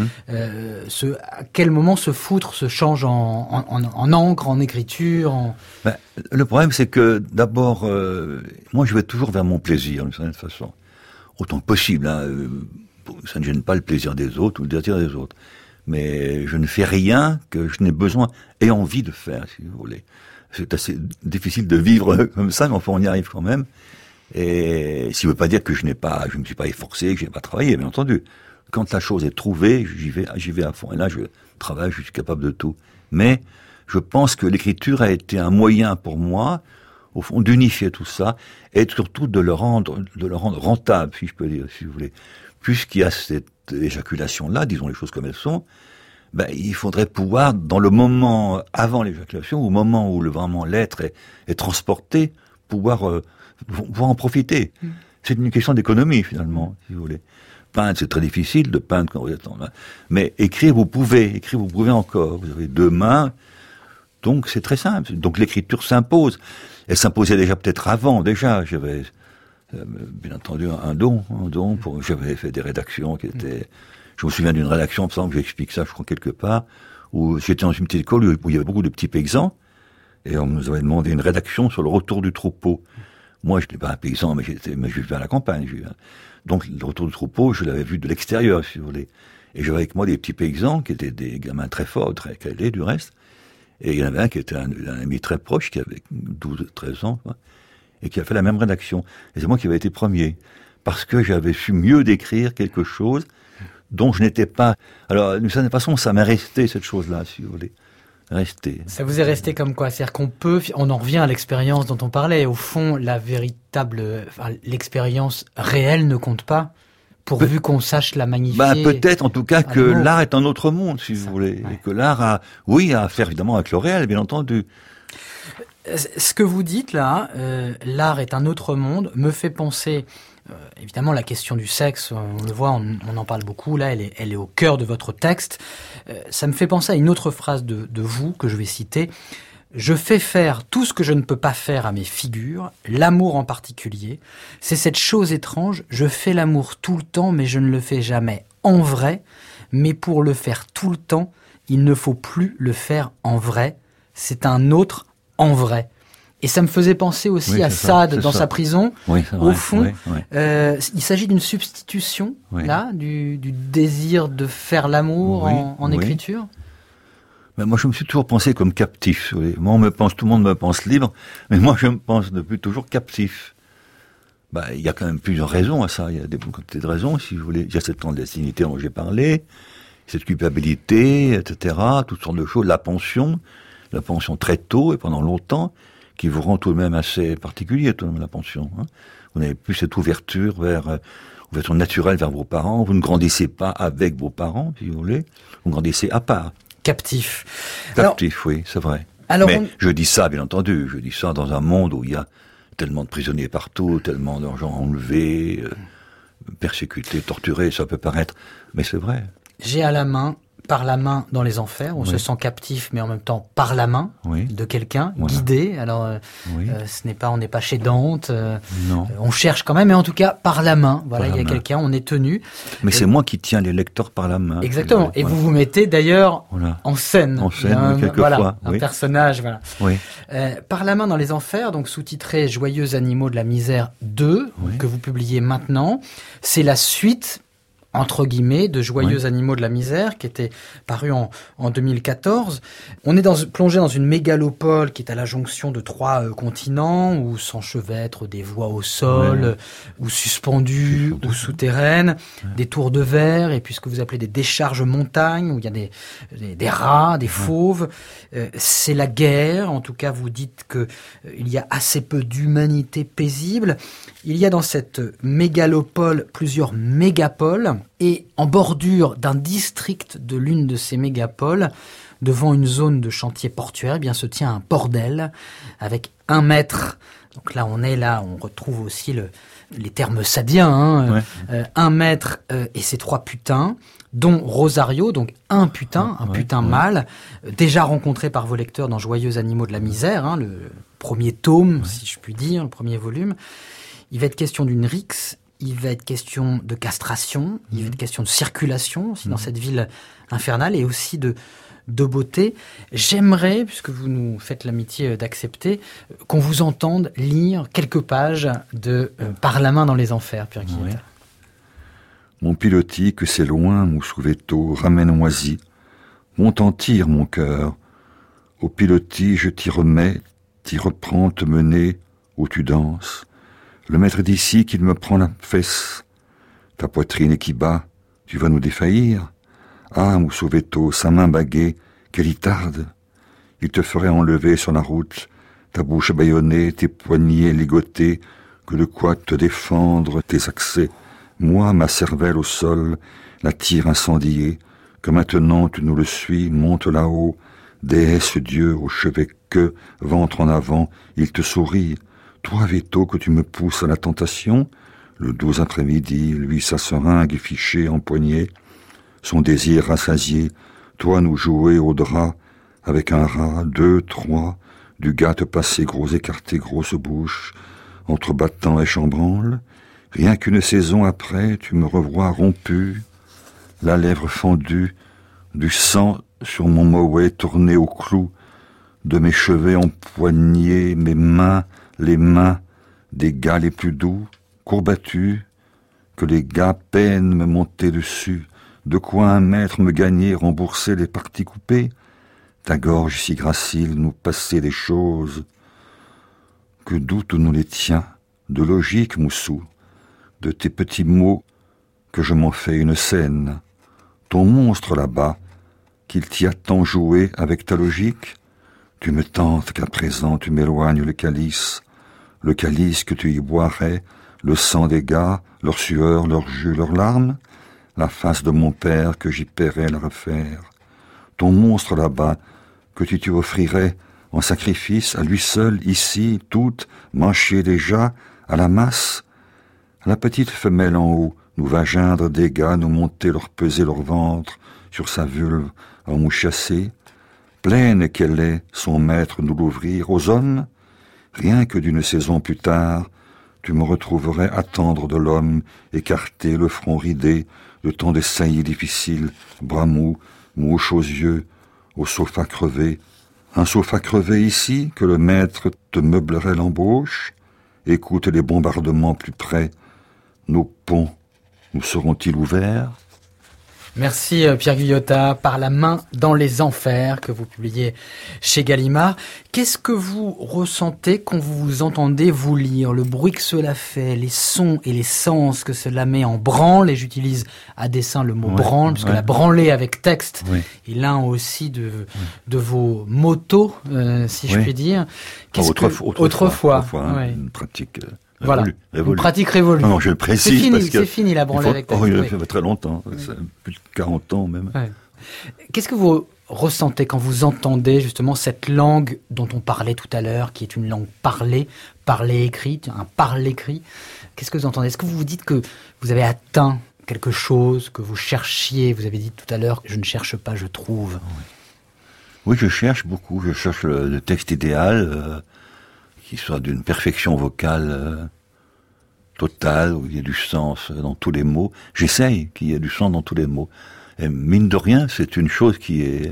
à quel moment ce foutre se change en encre, en écriture le problème, c'est que d'abord, moi je vais toujours vers mon plaisir, d'une certaine façon. Autant que possible, ça ne gêne pas le plaisir des autres ou le désir des autres. Mais je ne fais rien que je n'ai besoin et envie de faire, si vous voulez. C'est assez difficile de vivre comme ça, mais enfin on y arrive quand même. Et ça ne veut pas dire que je me suis pas efforcé, que je n'ai pas travaillé, bien entendu. Quand la chose est trouvée, j'y vais à fond. Et là, je travaille, je suis capable de tout. Mais je pense que l'écriture a été un moyen pour moi, au fond, d'unifier tout ça, et surtout de le rendre rentable, si je peux dire, si vous voulez. Puisqu'il y a cette éjaculation-là, disons les choses comme elles sont, il faudrait pouvoir, dans le moment avant l'éjaculation, au moment où vraiment l'être est transporté, pouvoir en profiter. C'est une question d'économie, finalement, si vous voulez. Peindre, c'est très difficile de peindre quand vous êtes en main. Mais écrire, vous pouvez encore. Vous avez 2 mains, donc c'est très simple. Donc l'écriture s'impose. Elle s'imposait déjà peut-être avant, déjà. J'avais, bien entendu, un don j'avais fait des rédactions qui étaient... Je me souviens d'une rédaction, par exemple, j'explique ça, je crois, quelque part, où j'étais dans une petite école où il y avait beaucoup de petits paysans, et on nous avait demandé une rédaction sur le retour du troupeau. Moi, je n'étais pas un paysan, mais je vivais à la campagne. Donc, le retour du troupeau, je l'avais vu de l'extérieur, si vous voulez. Et j'avais avec moi des petits paysans, qui étaient des gamins très forts, très calés, du reste. Et il y en avait un qui était un ami très proche, qui avait 12, 13 ans, quoi, et qui a fait la même rédaction. Et c'est moi qui avais été premier. Parce que j'avais su mieux décrire quelque chose dont je n'étais pas... Alors, d'une certaine façon, ça m'est resté, cette chose-là, si vous voulez. Resté. Ça vous est resté comme quoi? C'est-à-dire on en revient à l'expérience dont on parlait. Au fond, l'expérience réelle ne compte pas, pourvu qu'on sache la magnifier. Peut-être, en tout cas, que l'art est un autre monde, si vous voulez. Ouais. Et que l'art a à faire évidemment avec le réel, bien entendu. Ce que vous dites là, l'art est un autre monde, me fait penser... évidemment, la question du sexe, on le voit, on en parle beaucoup. Là, elle est au cœur de votre texte. Ça me fait penser à une autre phrase de vous, que je vais citer. « Je fais faire tout ce que je ne peux pas faire à mes figures, l'amour en particulier. C'est cette chose étrange, je fais l'amour tout le temps, mais je ne le fais jamais en vrai. Mais pour le faire tout le temps, il ne faut plus le faire en vrai. C'est un autre en vrai. » Et ça me faisait penser aussi à Sade dans sa prison. Oui, au fond, il s'agit d'une substitution là du désir de faire l'amour en écriture. Mais moi, je me suis toujours pensé comme captif. Moi, tout le monde me pense libre, mais moi, je me pense depuis toujours captif. Il y a quand même plusieurs raisons à ça. Il y a des côtés de raisons, si vous voulez. Il y a cette clandestinité dont j'ai parlé, cette culpabilité, etc. Toutes sortes de choses. La pension très tôt et pendant longtemps, qui vous rend tout de même assez particulier, tout de même, la pension. Vous n'avez plus cette ouverture naturelle vers vos parents. Vous ne grandissez pas avec vos parents, si vous voulez. Vous grandissez à part. Captif. Oui, c'est vrai. Mais je dis ça, bien entendu. Je dis ça dans un monde où il y a tellement de prisonniers partout, tellement d'argent enlevé, persécutés, torturés, ça peut paraître... Mais c'est vrai. J'ai à la main... Par la main dans les enfers, on se sent captif, mais en même temps par la main de quelqu'un, guidé. Alors, on n'est pas chez Dante, on cherche quand même, mais en tout cas par la main. Voilà, il y a quelqu'un, on est tenu. Mais c'est moi qui tiens les lecteurs par la main. Exactement. Et vous vous mettez d'ailleurs en scène. En scène, quelquefois. Un personnage, voilà. Par la main dans les enfers, donc sous-titré Joyeux animaux de la misère 2, que vous publiez maintenant. C'est la suite, entre guillemets, de Joyeux animaux de la misère, qui était paru en 2014. On est plongé dans une mégalopole qui est à la jonction de 3 continents, où s'enchevêtrent des voies au sol, ou suspendues, ou souterraines, des tours de verre, et puis ce que vous appelez des décharges montagnes, où il y a des rats, des fauves. C'est la guerre, en tout cas vous dites que il y a assez peu d'humanité paisible. Il y a dans cette mégalopole plusieurs mégapoles, et en bordure d'un district de l'une de ces mégapoles, devant une zone de chantier portuaire, eh bien se tient un bordel avec 1 mètre. Donc là, on retrouve aussi les termes sadiens, 1 mètre et ses 3 putains, dont Rosario, donc un putain mâle, déjà rencontré par vos lecteurs dans Joyeux animaux de la misère, le premier tome, si je puis dire, le premier volume. Il va être question d'une rixe, il va être question de castration, il va être question de circulation aussi dans cette ville infernale, et aussi de beauté. J'aimerais, puisque vous nous faites l'amitié d'accepter, qu'on vous entende lire quelques pages de Par la main dans les enfers, Pierre Guillet. Mon pilotis, que c'est loin, Moussoветto, ramène oisi. Monte en tire, mon cœur. Au pilotis, je t'y remets, t'y reprends te mener, où tu danses. Le maître d'ici qu'il me prend la fesse. Ta poitrine qui bat, tu vas nous défaillir. Ah, Moussovetto, sa main baguée, qu'elle y tarde. Il te ferait enlever sur la route, ta bouche bâillonnée, tes poignets ligotés, que de quoi te défendre tes accès. Moi, ma cervelle au sol, la tire incendiée, que maintenant tu nous le suis, monte là-haut, déesse Dieu au chevet que, ventre en avant, il te sourit. Toi, Véto, que tu me pousses à la tentation, le doux après-midi, lui sa seringue fichée, empoignée, son désir rassasié, toi nous jouer au drap, avec un rat, 2, 3, du gars te passer gros écarté, grosse bouche, entre battant et chambranle, rien qu'une saison après, tu me revois rompu, la lèvre fendue, du sang sur mon mouet tourné au clou, de mes cheveux empoignés, mes mains, les mains des gars les plus doux, courbattus, que les gars peinent me monter dessus, de quoi un maître me gagner, rembourser les parties coupées, ta gorge si gracile nous passer des choses, que doute nous les tiens, de logique, Moussou, de tes petits mots, que je m'en fais une scène, ton monstre là-bas, qu'il t'y a tant joué avec ta logique, tu me tentes qu'à présent tu m'éloignes le calice que tu y boirais, le sang des gars, leur sueur, leur jus, leurs larmes, la face de mon père que j'y paierais la refaire. Ton monstre là-bas, que tu t'y offrirais en sacrifice à lui seul, ici, toute, manchée déjà, à la masse. La petite femelle en haut nous va geindre des gars, nous monter leur peser leur ventre sur sa vulve en mouchassée. Pleine qu'elle est, son maître nous l'ouvrir aux hommes, rien que d'une saison plus tard, tu me retrouverais attendre de l'homme, écarté, le front ridé, le temps des saillies difficiles, bras mous, mouche aux yeux, au sofa crevé. Un sofa crevé ici, que le maître te meublerait l'embauche. Écoute les bombardements plus près. Nos ponts nous seront-ils ouverts ? Merci Pierre Guyotat, Par la main dans les enfers, que vous publiez chez Gallimard. Qu'est-ce que vous ressentez quand vous vous entendez vous lire ? Le bruit que cela fait, les sons et les sens que cela met en branle, et j'utilise à dessein le mot branle, puisque la branlée avec texte est l'un aussi de vos motos, si je puis dire. Autrefois, une pratique... Voilà, révolu. Une pratique révolue. Non, je le précise. C'est fini la branlée avec texte. Il fait très longtemps, plus de 40 ans même. Ouais. Qu'est-ce que vous ressentez quand vous entendez justement cette langue dont on parlait tout à l'heure, qui est une langue parlée écrite, un parle-écrit ? Qu'est-ce que vous entendez ? Est-ce que vous vous dites que vous avez atteint quelque chose que vous cherchiez ? Vous avez dit tout à l'heure, je ne cherche pas, je trouve. Oui, je cherche beaucoup. Je cherche le texte idéal, qui soit d'une perfection vocale totale, où il y ait du sens dans tous les mots. J'essaye qu'il y ait du sens dans tous les mots. Et mine de rien, c'est une chose qui est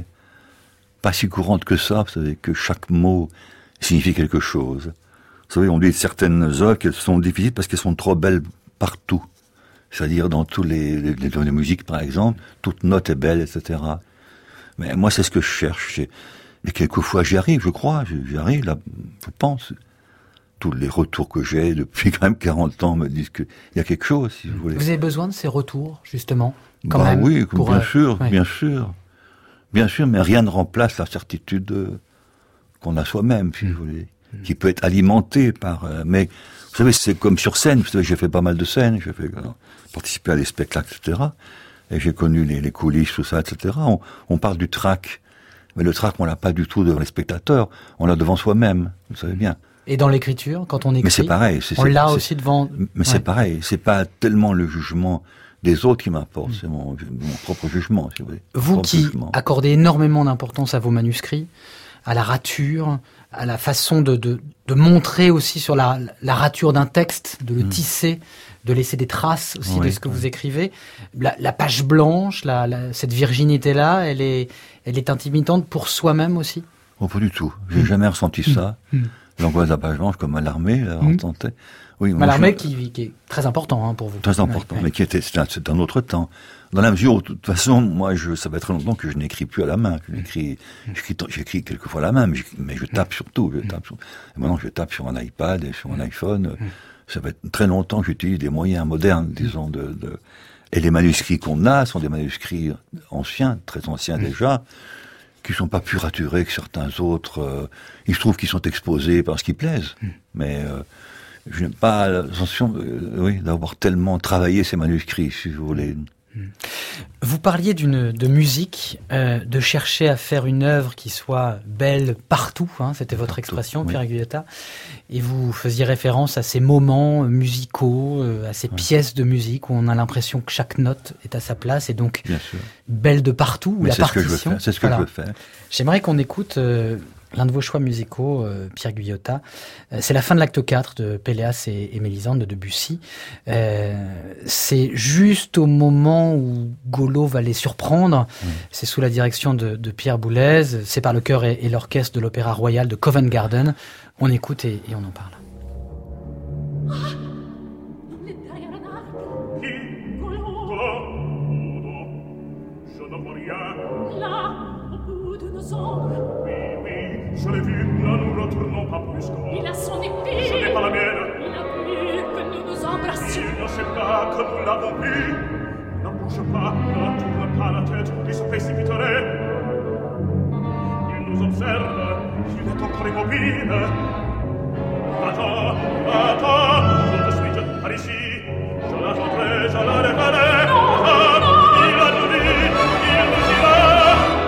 pas si courante que ça. Vous savez, que chaque mot signifie quelque chose. Vous savez, on dit certaines œuvres qu'elles sont difficiles parce qu'elles sont trop belles partout. C'est-à-dire dans tous les musiques, par exemple, toute note est belle, etc. Mais moi, c'est ce que je cherche. Et quelquefois, j'y arrive, je crois. J'y arrive, là, je pense. Tous les retours que j'ai depuis quand même 40 ans me disent qu'il y a quelque chose, si vous voulez. Vous avez besoin de ces retours, justement, quand même, oui, bien sûr, bien sûr. Bien sûr, mais rien ne remplace la certitude qu'on a soi-même, si vous voulez. Qui peut être alimentée par... mais, vous savez, c'est comme sur scène. Vous savez, j'ai fait pas mal de scènes. J'ai participé à des spectacles, etc. Et j'ai connu les coulisses, tout ça, etc. On parle du trac. Mais le trac, on l'a pas du tout devant les spectateurs. On l'a devant soi-même, vous savez bien. Et dans l'écriture, quand on écrit, mais c'est pareil, on l'a aussi devant... Mais c'est pareil, c'est pas tellement le jugement des autres qui m'importe, c'est mon propre jugement, si vous voulez. Vous qui accordez énormément d'importance à vos manuscrits, à la rature, à la façon de montrer aussi sur la rature d'un texte, de le tisser, de laisser des traces aussi de ce que vous écrivez. La page blanche, cette virginité-là, elle est intimidante pour soi-même aussi ? Oh, pas du tout. J'ai jamais ressenti ça. L'angoisse de la page blanche, comme Mallarmé, on tentait. Oui, Mallarmé qui est très important pour vous. Très important, mais c'est un autre temps. Dans la mesure où, de toute façon, moi, ça fait très longtemps que je n'écris plus à la main. J'écris quelquefois à la main, mais je tape surtout. Et maintenant, je tape sur un iPad et sur un iPhone. Ça fait très longtemps que j'utilise des moyens modernes, disons, et les manuscrits qu'on a sont des manuscrits anciens, très anciens déjà, qui sont pas plus raturés que certains autres. Il se trouve qu'ils sont exposés parce qu'ils plaisent. Mais je n'ai pas l'impression d'avoir tellement travaillé ces manuscrits, si vous voulez. Vous parliez de musique, de chercher à faire une œuvre qui soit belle partout, hein, c'était votre expression, oui. Pierre Guyotat, et vous faisiez référence à ces moments musicaux, à ces pièces de musique où on a l'impression que chaque note est à sa place et donc belle de partout, où la partition. C'est ce que je veux faire. J'aimerais qu'on écoute l'un de vos choix musicaux, Pierre Guyotat. C'est la fin de l'acte 4 de Péléas et Mélisande de Debussy. C'est juste au moment où Golo va les surprendre. C'est sous la direction de Pierre Boulez. C'est par le chœur et l'orchestre de l'Opéra Royal de Covent Garden. On écoute et on en parle. Je l'ai vu, là nous retournons pas brusquement. Il a son épée. Ce n'est pas la mienne. Il a vu que nous nous embrassions. Il ne sait pas que nous l'avons vu. Ne bouge pas, ne tourne pas la tête, il se précipiterait. Il nous observe, il est encore immobile. Va-t'en, tout de suite, par ici. Je l'attendrai, je la révélerai. Il a tout dit, il nous dira.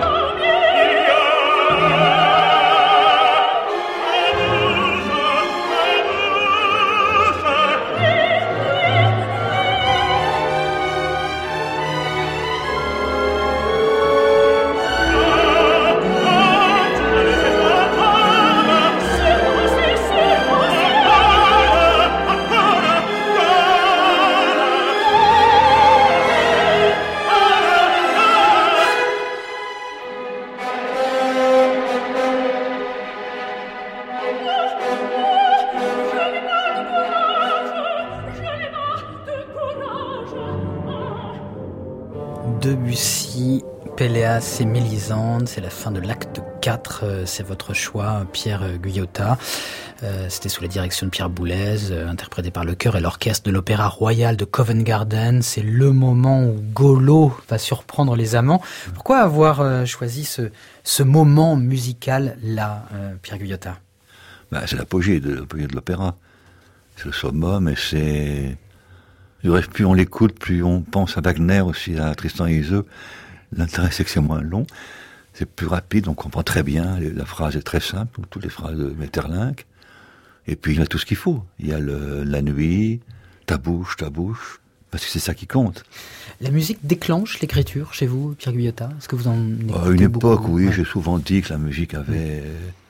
Debussy, Péléas et Mélisande, c'est la fin de l'acte 4, c'est votre choix, Pierre Guyotat. C'était sous la direction de Pierre Boulez, interprété par le chœur et l'orchestre de l'Opéra Royal de Covent Garden. C'est le moment où Golo va surprendre les amants. Pourquoi avoir choisi ce moment musical-là, Pierre Guyotat ? C'est l'apogée de l'opéra. C'est le summum et c'est... Du reste, plus on l'écoute, plus on pense à Wagner aussi, à Tristan et Isolde. L'intérêt, c'est que c'est moins long, c'est plus rapide, on comprend très bien, la phrase est très simple, toutes les phrases de Maeterlinck. Et puis il y a tout ce qu'il faut. Il y a la nuit, ta bouche, parce que c'est ça qui compte. La musique déclenche l'écriture chez vous, Pierre Guyotat ? Est-ce que vous en écoutez À une époque, beaucoup ? oui, j'ai souvent dit que la musique avait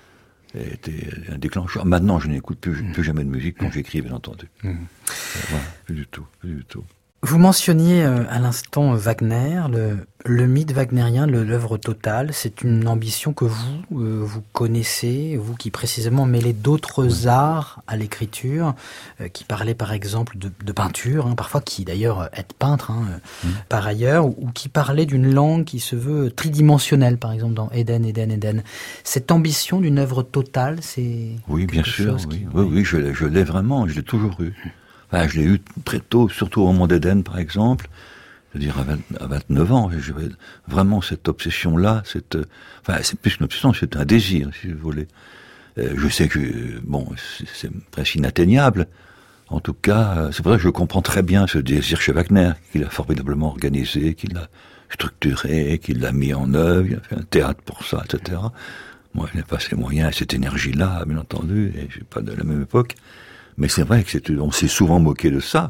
été un déclencheur. Maintenant, je n'écoute plus jamais de musique quand j'écris, bien entendu. Voilà, plus du tout. Vous mentionniez à l'instant Wagner, le mythe wagnérien, l'œuvre totale. C'est une ambition que vous connaissez, vous qui précisément mêlez d'autres arts à l'écriture, qui parlait par exemple de peinture, parfois qui d'ailleurs est peintre par ailleurs, ou qui parlait d'une langue qui se veut tridimensionnelle, par exemple dans Éden. Cette ambition d'une œuvre totale, c'est oui, bien sûr, oui, je l'ai vraiment, je l'ai toujours eu. Enfin, je l'ai eu très tôt, surtout au moment d'Éden, par exemple. C'est-à-dire à 29 ans, j'avais vraiment cette obsession-là. C'est plus une obsession, c'est un désir, si vous voulez. Je sais que, c'est presque inatteignable. En tout cas, c'est pour ça que je comprends très bien ce désir chez Wagner, qu'il a formidablement organisé, qu'il a structuré, qu'il l'a mis en œuvre, il a fait un théâtre pour ça, etc. Moi, je n'ai pas ces moyens, cette énergie-là, bien entendu, et je suis pas de la même époque. Mais c'est vrai que on s'est souvent moqué de ça,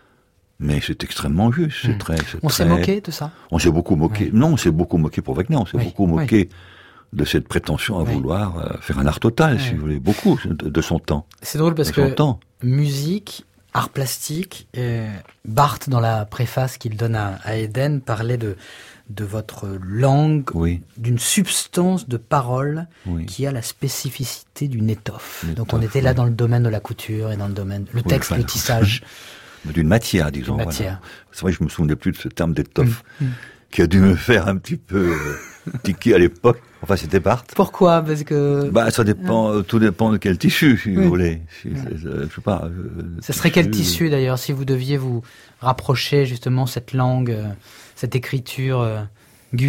mais c'est extrêmement juste. On s'est moqué de ça ? On s'est beaucoup moqué. Non, on s'est beaucoup moqué pour Wagner. On s'est beaucoup moqué de cette prétention à vouloir faire un art total, si vous voulez, beaucoup de son temps. C'est drôle parce que musique, art plastique, Barthes, dans la préface qu'il donne à Éden, parlait de votre langue, d'une substance de parole qui a la spécificité d'une étoffe. Donc on était là dans le domaine de la couture et dans le domaine le texte, le tissage. D'une matière, disons. Une matière. Voilà. C'est vrai que je me souvenais plus de ce terme d'étoffe qui a dû me faire un petit peu tiquer à l'époque. Enfin, c'était Barthes. Pourquoi ? Parce que... ça dépend, tout dépend de quel tissu, si vous voulez. Je sais pas. Ça serait quel tissu, d'ailleurs, si vous deviez vous rapprocher, justement, cette langue, cette écriture guyotesque ?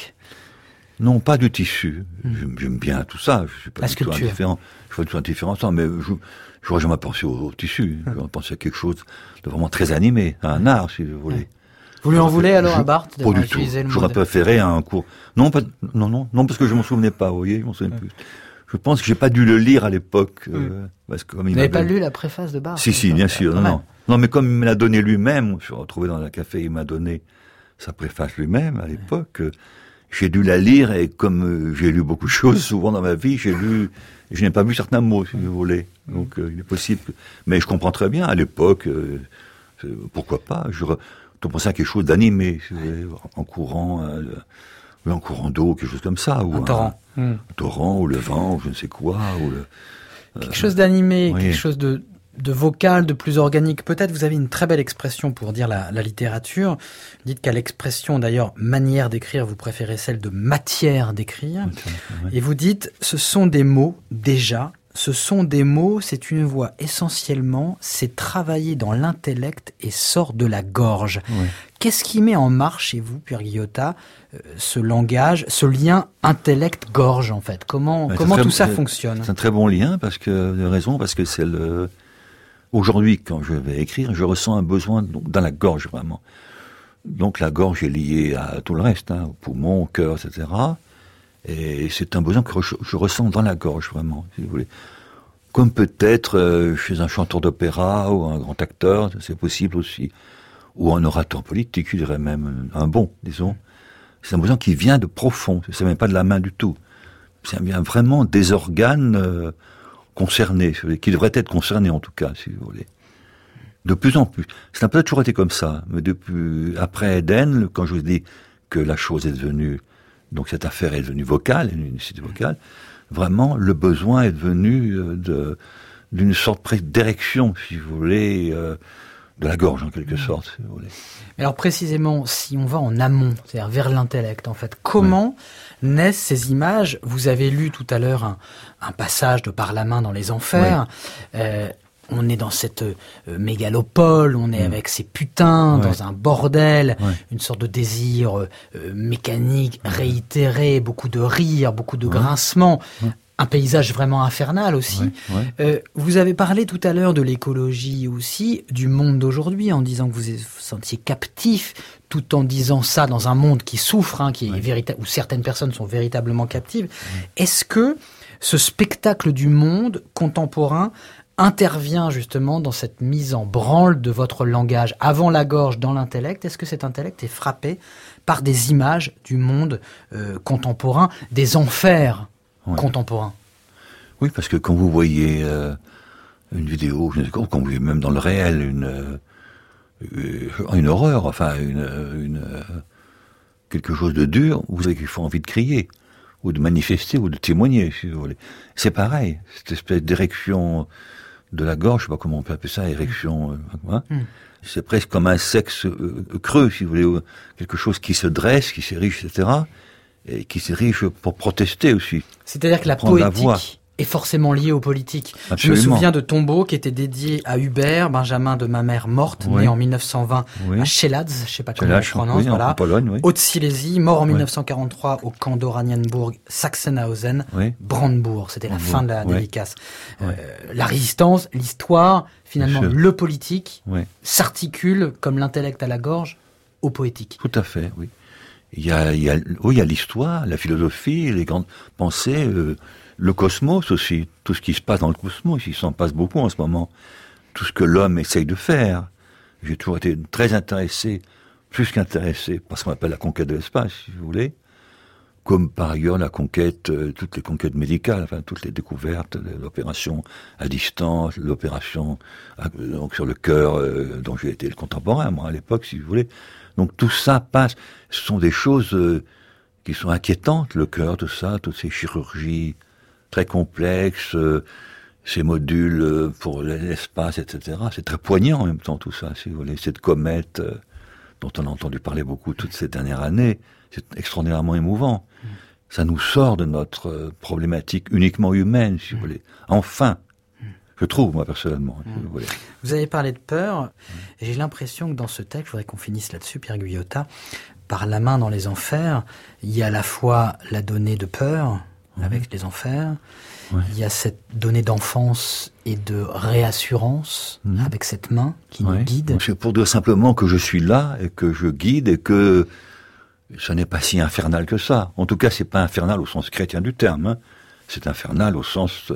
Non, pas du tissu. J'aime bien tout ça. Je suis pas la du tout indifférent. Je suis pas du tout indifférent, mais je n'aurais jamais pensé au tissu. J'aurais pensé à quelque chose de vraiment très animé, à un art, si vous voulez. Vous lui en voulez alors à Barthes Pas du tout. J'aurais préféré un cours. Non, parce que je m'en souvenais pas, vous voyez, je m'en souviens plus. Je pense que j'ai pas dû le lire à l'époque. Parce que comme vous n'avez pas lu la préface de Barthes? Si, bien sûr. Non, mais comme il me l'a donné lui-même, je suis retrouvé dans un café, il m'a donné sa préface lui-même à l'époque. J'ai dû la lire et comme j'ai lu beaucoup de choses souvent dans ma vie, je n'ai pas vu certains mots, si vous voulez. Donc il est possible. Mais je comprends très bien, à l'époque, pourquoi pas. On pensait à quelque chose d'animé, si vous voulez, en courant d'eau, quelque chose comme ça. Ou un torrent. Un torrent, ou le vent, ou je ne sais quoi. Quelque chose d'animé, quelque chose de vocal, de plus organique. Peut-être vous avez une très belle expression pour dire la littérature. Vous dites qu'à l'expression, d'ailleurs, manière d'écrire, vous préférez celle de matière d'écrire. Et vous dites, ce sont des mots, déjà. Ce sont des mots, c'est une voix essentiellement, c'est travailler dans l'intellect et sort de la gorge. Qu'est-ce qui met en marche chez vous, Pierre Guillotat, ce langage, ce lien intellect-gorge, en fait? Comment tout ça fonctionne? C'est un très bon lien, parce que c'est aujourd'hui, quand je vais écrire, je ressens un besoin dans la gorge, vraiment. Donc la gorge est liée à tout le reste, au poumon, au cœur, etc. Et c'est un besoin que je ressens dans la gorge, vraiment, si vous voulez. Comme peut-être chez un chanteur d'opéra ou un grand acteur, c'est possible aussi. Ou un orateur politique, je dirais même, disons. C'est un besoin qui vient de profond, c'est même pas de la main du tout. Ça vient vraiment des organes concernés, qui devraient être concernés en tout cas, si vous voulez. De plus en plus. Ça n'a peut-être toujours été comme ça, mais depuis après Éden, quand je vous dis que la chose est devenue, donc cette affaire est devenue vocale, une unicité vocale, vraiment le besoin est devenu d'une sorte d'érection, si vous voulez, de la gorge en quelque sorte, si vous voulez. Alors précisément, si on va en amont, c'est-à-dire vers l'intellect en fait, comment naissent ces images? Vous avez lu tout à l'heure un passage de Par la main dans les enfers. On est dans cette mégalopole, on est avec ces putains, dans un bordel, une sorte de désir mécanique, réitéré, beaucoup de rires, beaucoup de grincements, un paysage vraiment infernal aussi. Vous avez parlé tout à l'heure de l'écologie aussi, du monde d'aujourd'hui, en disant que vous vous sentiez captif, tout en disant ça dans un monde qui souffre, qui est véritable, où certaines personnes sont véritablement captives. Est-ce que ce spectacle du monde contemporain intervient justement dans cette mise en branle de votre langage avant la gorge dans l'intellect? Est-ce que cet intellect est frappé par des images du monde contemporain, des enfers contemporains? Oui, parce que quand vous voyez une vidéo, je ne sais pas, quand vous voyez même dans le réel une horreur, enfin quelque chose de dur, vous avez qu'il envie de crier, ou de manifester, ou de témoigner, si vous voulez. C'est pareil, cette espèce d'érection de la gorge, je sais pas comment on peut appeler ça, érection, c'est presque comme un sexe creux, si vous voulez, quelque chose qui se dresse, qui s'érige, etc., et qui s'érige pour protester aussi. C'est-à-dire que la poétique est forcément liée aux politiques. Absolument. Je me souviens de Tombeau qui était dédié à Hubert, Benjamin de ma mère morte, né en 1920 à Cheladz, je sais pas comment on prononce, en Pologne, Haute-Silésie, mort en 1943 au camp d'Oranienburg, Sachsenhausen, Brandebourg. C'était la fin de la dédicace. La résistance, l'histoire, finalement, le politique s'articule comme l'intellect à la gorge au poétique. Tout à fait, oui. Il y a l'histoire, la philosophie, les grandes pensées, le cosmos aussi, tout ce qui se passe dans le cosmos, il s'en passe beaucoup en ce moment, tout ce que l'homme essaye de faire. J'ai toujours été très intéressé, plus qu'intéressé, par ce qu'on appelle la conquête de l'espace, si vous voulez, comme par ailleurs la conquête, toutes les conquêtes médicales, enfin toutes les découvertes, l'opération à distance, l'opération donc sur le cœur, dont j'ai été le contemporain, moi, à l'époque, si vous voulez. Donc tout ça passe, ce sont des choses qui sont inquiétantes, le cœur, tout ça, toutes ces chirurgies très complexes, ces modules pour l'espace, etc. C'est très poignant en même temps tout ça, si vous voulez. Cette comète dont on a entendu parler beaucoup toutes ces dernières années, c'est extraordinairement émouvant. Ça nous sort de notre problématique uniquement humaine, si vous voulez. Enfin, je trouve, moi, personnellement. Si vous voulez. Vous avez parlé de peur, et j'ai l'impression que dans ce texte, je voudrais qu'on finisse là-dessus, Pierre Guillotat, Par la main dans les enfers, il y a à la fois la donnée de peur, avec les enfers. Ouais. Il y a cette donnée d'enfance et de réassurance avec cette main qui nous guide. C'est pour dire simplement que je suis là et que je guide et que ça n'est pas si infernal que ça. En tout cas, c'est pas infernal au sens chrétien du terme. Hein. C'est infernal au sens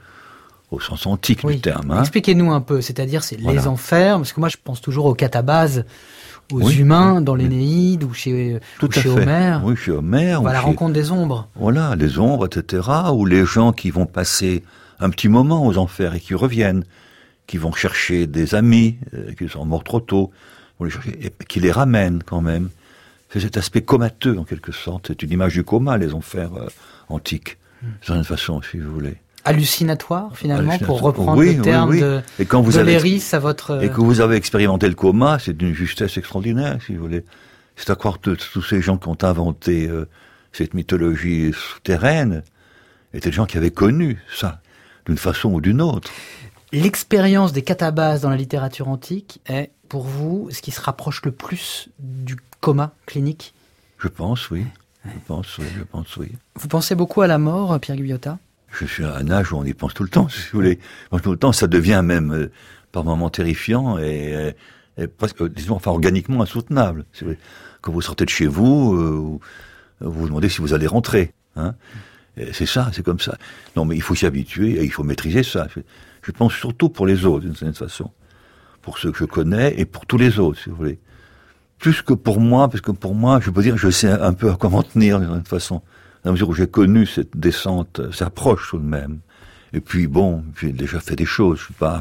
antique du terme. Hein. Expliquez-nous un peu, c'est-à-dire c'est les enfers, parce que moi je pense toujours aux catabases, aux humains dans l'Énéide ou chez Homère. Oui, chez Homère. On va à la rencontre des ombres. Voilà, les ombres, etc. Ou les gens qui vont passer un petit moment aux enfers et qui reviennent, qui vont chercher des amis qui sont morts trop tôt, vont les chercher, et qui les ramènent quand même. C'est cet aspect comateux en quelque sorte. C'est une image du coma, les enfers antiques, d'une façon, si vous voulez. Hallucinatoire, finalement, pour reprendre le terme de Léris à votre... Et que vous avez expérimenté le coma, c'est d'une justesse extraordinaire, si vous voulez. C'est à croire que tous ces gens qui ont inventé cette mythologie souterraine étaient des gens qui avaient connu ça, d'une façon ou d'une autre. L'expérience des catabases dans la littérature antique est, pour vous, ce qui se rapproche le plus du coma clinique ? Je pense, oui. Je pense, oui. Vous pensez beaucoup à la mort, Pierre Guyotat ? Je suis à un âge où on y pense tout le temps, si vous voulez. Tout le temps, ça devient même par moments terrifiant et presque, disons, organiquement insoutenable. Si vous voulez. Quand vous sortez de chez vous, vous vous demandez si vous allez rentrer. Hein. C'est ça, c'est comme ça. Non, mais il faut s'y habituer et il faut maîtriser ça. Je pense surtout pour les autres, d'une certaine façon. Pour ceux que je connais et pour tous les autres, si vous voulez. Plus que pour moi, parce que pour moi, je peux dire, je sais un peu à quoi m'en tenir, d'une certaine façon. Dans la mesure où j'ai connu cette descente, ça approche tout de même. Et puis bon, j'ai déjà fait des choses,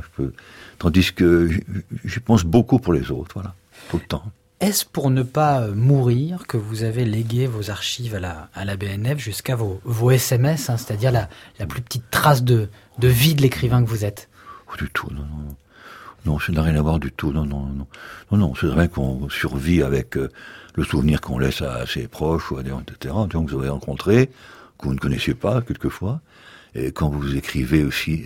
tandis que j'y pense beaucoup pour les autres, voilà, tout le temps. Est-ce pour ne pas mourir que vous avez légué vos archives à la BNF jusqu'à vos SMS, hein, c'est-à-dire la plus petite trace de vie de l'écrivain que vous êtes ? Oh, du tout, non. Non, ça n'a rien à voir du tout, non, c'est vrai qu'on survit avec le souvenir qu'on laisse à ses proches ou à des gens, etc., des gens que vous avez rencontrés, que vous ne connaissiez pas, quelquefois, et quand vous écrivez aussi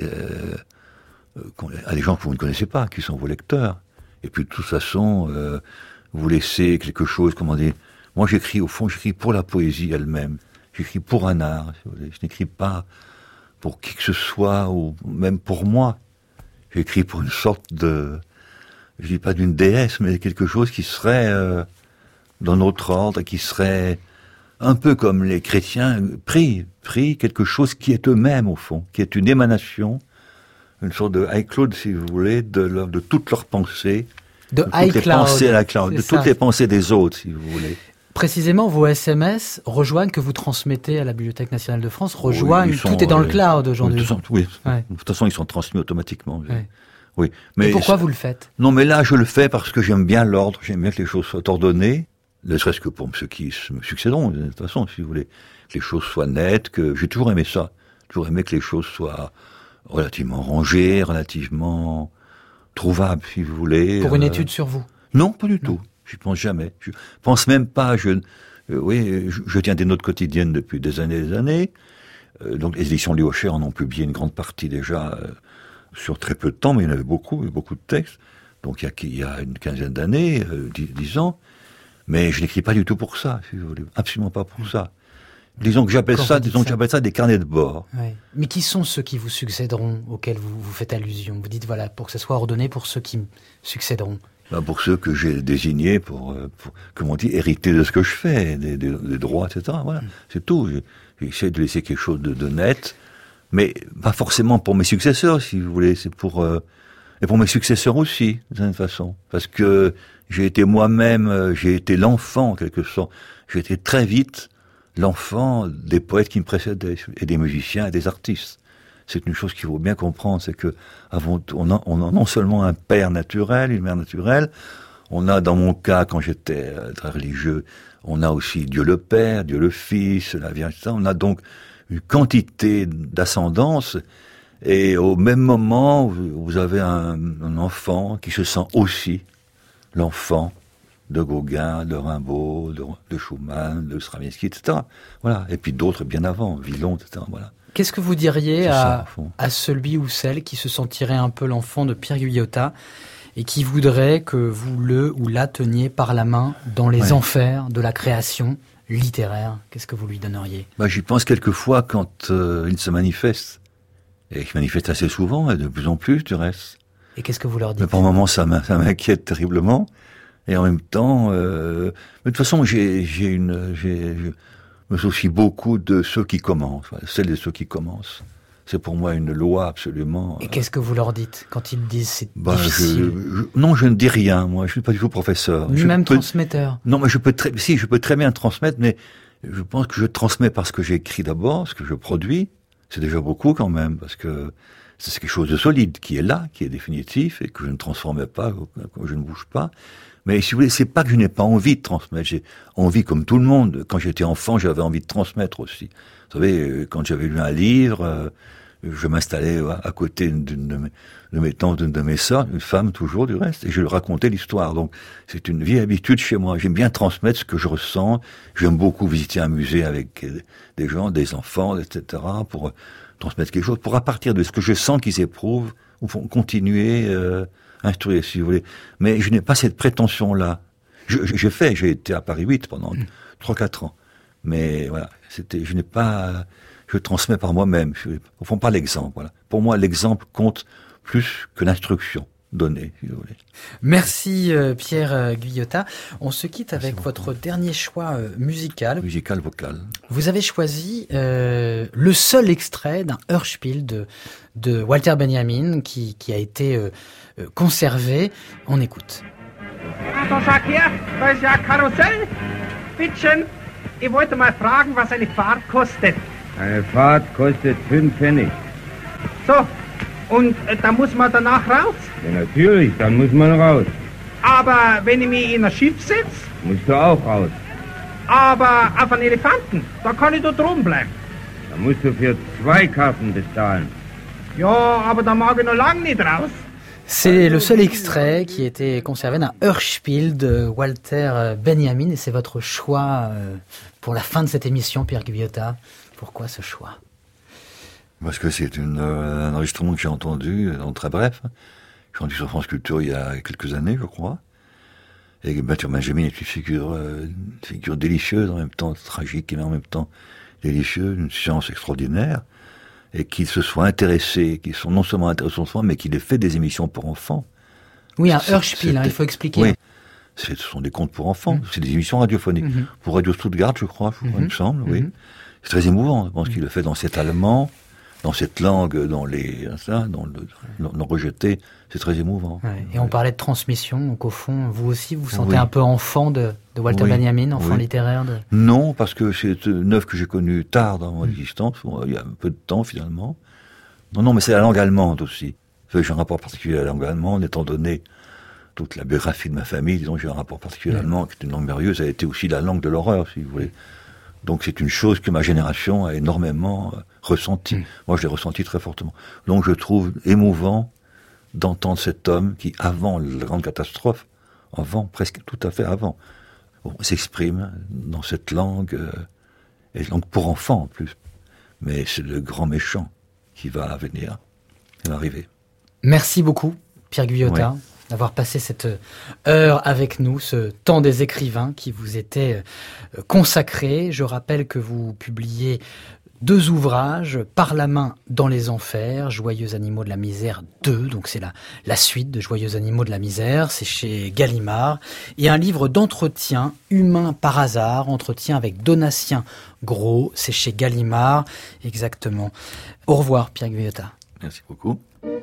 à des gens que vous ne connaissez pas, qui sont vos lecteurs. Et puis, de toute façon, vous laissez quelque chose, comment dire, moi j'écris pour la poésie elle-même, j'écris pour un art, si vous voulez. Je n'écris pas pour qui que ce soit, ou même pour moi. J'écris pour une sorte de, je dis pas d'une déesse, mais quelque chose qui serait dans notre ordre, qui serait un peu comme les chrétiens, pris quelque chose qui est eux-mêmes au fond, qui est une émanation, une sorte de iCloud, si vous voulez, de toutes leurs pensées, de toutes les pensées des autres, si vous voulez. Précisément, vos SMS rejoignent, que vous transmettez à la Bibliothèque nationale de France, rejoignent, tout est dans le cloud aujourd'hui. Oui, de toute façon, ils sont transmis automatiquement. Oui. Mais pourquoi vous le faites ? Non, mais là, je le fais parce que j'aime bien l'ordre, j'aime bien que les choses soient ordonnées, ne serait-ce que pour ceux qui me succéderont, de toute façon, si vous voulez, que les choses soient nettes, que j'ai toujours aimé ça. Toujours aimé que les choses soient relativement rangées, relativement trouvables, si vous voulez. Pour une étude sur vous ? Non, pas du tout. J'y pense jamais. Je pense même pas. Je tiens des notes quotidiennes depuis des années. Donc les éditions Léo Cher en ont publié une grande partie déjà sur très peu de temps, mais il y en avait beaucoup de textes. Donc il y a une quinzaine d'années, 10 ans. Mais je n'écris pas du tout pour ça, si vous voulez. Absolument pas pour ça. Disons que j'appelle ça des carnets de bord. Oui. Mais qui sont ceux qui vous succéderont, auxquels vous faites allusion ? Vous dites, voilà, pour que ce soit ordonné pour ceux qui me succéderont. Pour ceux que j'ai désignés pour comment on dit, hériter de ce que je fais, des droits, etc. Voilà, c'est tout. J'essaie de laisser quelque chose de net, mais pas forcément pour mes successeurs, si vous voulez. C'est et pour mes successeurs aussi, d'une certaine façon. Parce que j'ai été moi-même, j'ai été l'enfant, en quelque sorte. J'ai été très vite l'enfant des poètes qui me précédaient, et des musiciens et des artistes. C'est une chose qu'il faut bien comprendre, c'est que on a non seulement un père naturel, une mère naturelle, on a, dans mon cas, quand j'étais très religieux, on a aussi Dieu le Père, Dieu le Fils, la Vierge, etc. On a donc une quantité d'ascendance, et au même moment, vous avez un enfant qui se sent aussi l'enfant de Gauguin, de Rimbaud, de Schumann, de Stravinsky, etc. Voilà. Et puis d'autres bien avant, Villon, etc. Voilà. Qu'est-ce que vous diriez à celui ou celle qui se sentirait un peu l'enfant de Pierre Guyotat et qui voudrait que vous le ou la teniez par la main dans les enfers de la création, littéraire, qu'est-ce que vous lui donneriez ? J'y pense quelquefois quand il se manifeste. Et il se manifeste assez souvent, et de plus en plus, du reste. Et qu'est-ce que vous leur dites ? Mais par moments, ça m'inquiète terriblement. Et en même temps, de toute façon, je me soucie beaucoup de ceux qui commencent, celle de ceux qui commencent. C'est pour moi une loi absolument. Et qu'est-ce que vous leur dites quand ils disent c'est difficile ? Non, je ne dis rien. Moi, je suis pas du tout professeur. Ni même transmetteur. Non, mais je peux très bien transmettre, mais je pense que je transmets parce que j'ai écrit d'abord, ce que je produis. C'est déjà beaucoup quand même, parce que c'est quelque chose de solide qui est là, qui est définitif et que je ne transforme pas, que je ne bouge pas. Mais si vous voulez, c'est pas que je n'ai pas envie de transmettre. J'ai envie, comme tout le monde. Quand j'étais enfant, j'avais envie de transmettre aussi. Vous savez, quand j'avais lu un livre, je m'installais à côté d'une de mes sœurs, une femme toujours du reste, et je lui racontais l'histoire. Donc, c'est une vieille habitude chez moi. J'aime bien transmettre ce que je ressens. J'aime beaucoup visiter un musée avec des gens, des enfants, etc., pour transmettre quelque chose, pour à partir de ce que je sens qu'ils éprouvent, ou pour continuer instruire, si vous voulez. Mais je n'ai pas cette prétention-là. J'ai été à Paris 8 pendant 3-4 ans. Mais voilà, je transmets par moi-même. Au fond, pas l'exemple, voilà. Pour moi, l'exemple compte plus que l'instruction donnée, si vous voulez. Merci Pierre Guyotat. On se quitte avec votre dernier choix musical. Musical, vocal. Vous avez choisi le seul extrait d'un Hörspiel de Walter Benjamin qui a été conservé. On écoute. Also sag her, da ist ja ein Karussell. Bittchen, ich wollte mal fragen, was eine Fahrt kostet. Eine Fahrt kostet 5 Pfennig. So, und da muss man danach raus? Ja, natürlich, dann muss man raus. Aber wenn ich mich in ein Schiff setze? Musst du auch raus. Aber auf einen Elefanten, da kann ich da drum bleiben. Da musst du für 2 Karten bezahlen. Ja, aber da mag ich noch lange nicht raus. C'est le seul extrait qui était conservé d'un Hörspiel de Walter Benjamin et c'est votre choix pour la fin de cette émission, Pierre Guyotat. Pourquoi ce choix ? Parce que c'est un enregistrement que j'ai entendu, très bref. J'ai entendu sur France Culture il y a quelques années, je crois. Et Walter Benjamin est une figure délicieuse, en même temps tragique et en même temps délicieuse, une science extraordinaire. Et qu'il se soit intéressé, qu'ils sont non seulement intéressés aux enfants, mais qu'il ait fait des émissions pour enfants. Oui, un Hörspiel, il faut expliquer. Oui, ce sont des contes pour enfants, c'est des émissions radiophoniques. Pour Radio Stuttgart, je crois, il me semble, oui. C'est très émouvant, je pense qu'il le fait dans cet allemand, dans cette langue, dans le rejeté, c'est très émouvant. Ouais. Et on parlait de transmission, donc au fond, vous aussi, vous vous sentez un peu enfant de Walter Benjamin, enfant littéraire Non, parce que c'est une œuvre que j'ai connue tard dans mon existence, il y a un peu de temps finalement. Non, mais c'est la langue allemande aussi. J'ai un rapport particulier à la langue allemande, étant donné toute la biographie de ma famille, disons, j'ai un rapport particulier à l'allemand, qui est une langue merveilleuse, ça a été aussi la langue de l'horreur, si vous voulez. Donc c'est une chose que ma génération a énormément ressentie. Moi, je l'ai ressenti très fortement. Donc je trouve émouvant d'entendre cet homme qui, avant la grande catastrophe, presque tout à fait avant, s'exprime dans cette langue, et langue pour enfants en plus. Mais c'est le grand méchant qui va venir, qui va arriver. Merci beaucoup, Pierre Guyotat, d'avoir passé cette heure avec nous, ce temps des écrivains qui vous était consacré. Je rappelle que vous publiez 2 ouvrages, Par la main dans les enfers, Joyeux animaux de la misère 2, donc c'est la suite de Joyeux animaux de la misère, c'est chez Gallimard, et un livre d'entretien, Humain par hasard, entretien avec Donatien Gros, c'est chez Gallimard, exactement. Au revoir, Pierre Guyotat. Merci beaucoup.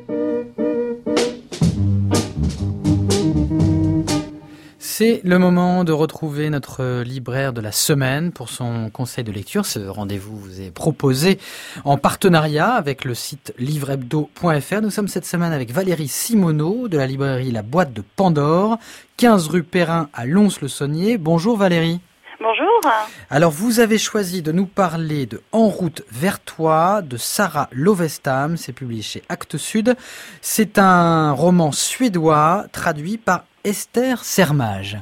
C'est le moment de retrouver notre libraire de la semaine pour son conseil de lecture. Ce rendez-vous vous est proposé en partenariat avec le site livrehebdo.fr. Nous sommes cette semaine avec Valérie Simoneau de la librairie La Boîte de Pandore, 15 rue Perrin à Lons-le-Saunier. Bonjour Valérie. Bonjour. Alors vous avez choisi de nous parler de En route vers toi de Sarah Lovestam, c'est publié chez Actes Sud. C'est un roman suédois traduit par Esther Sermage.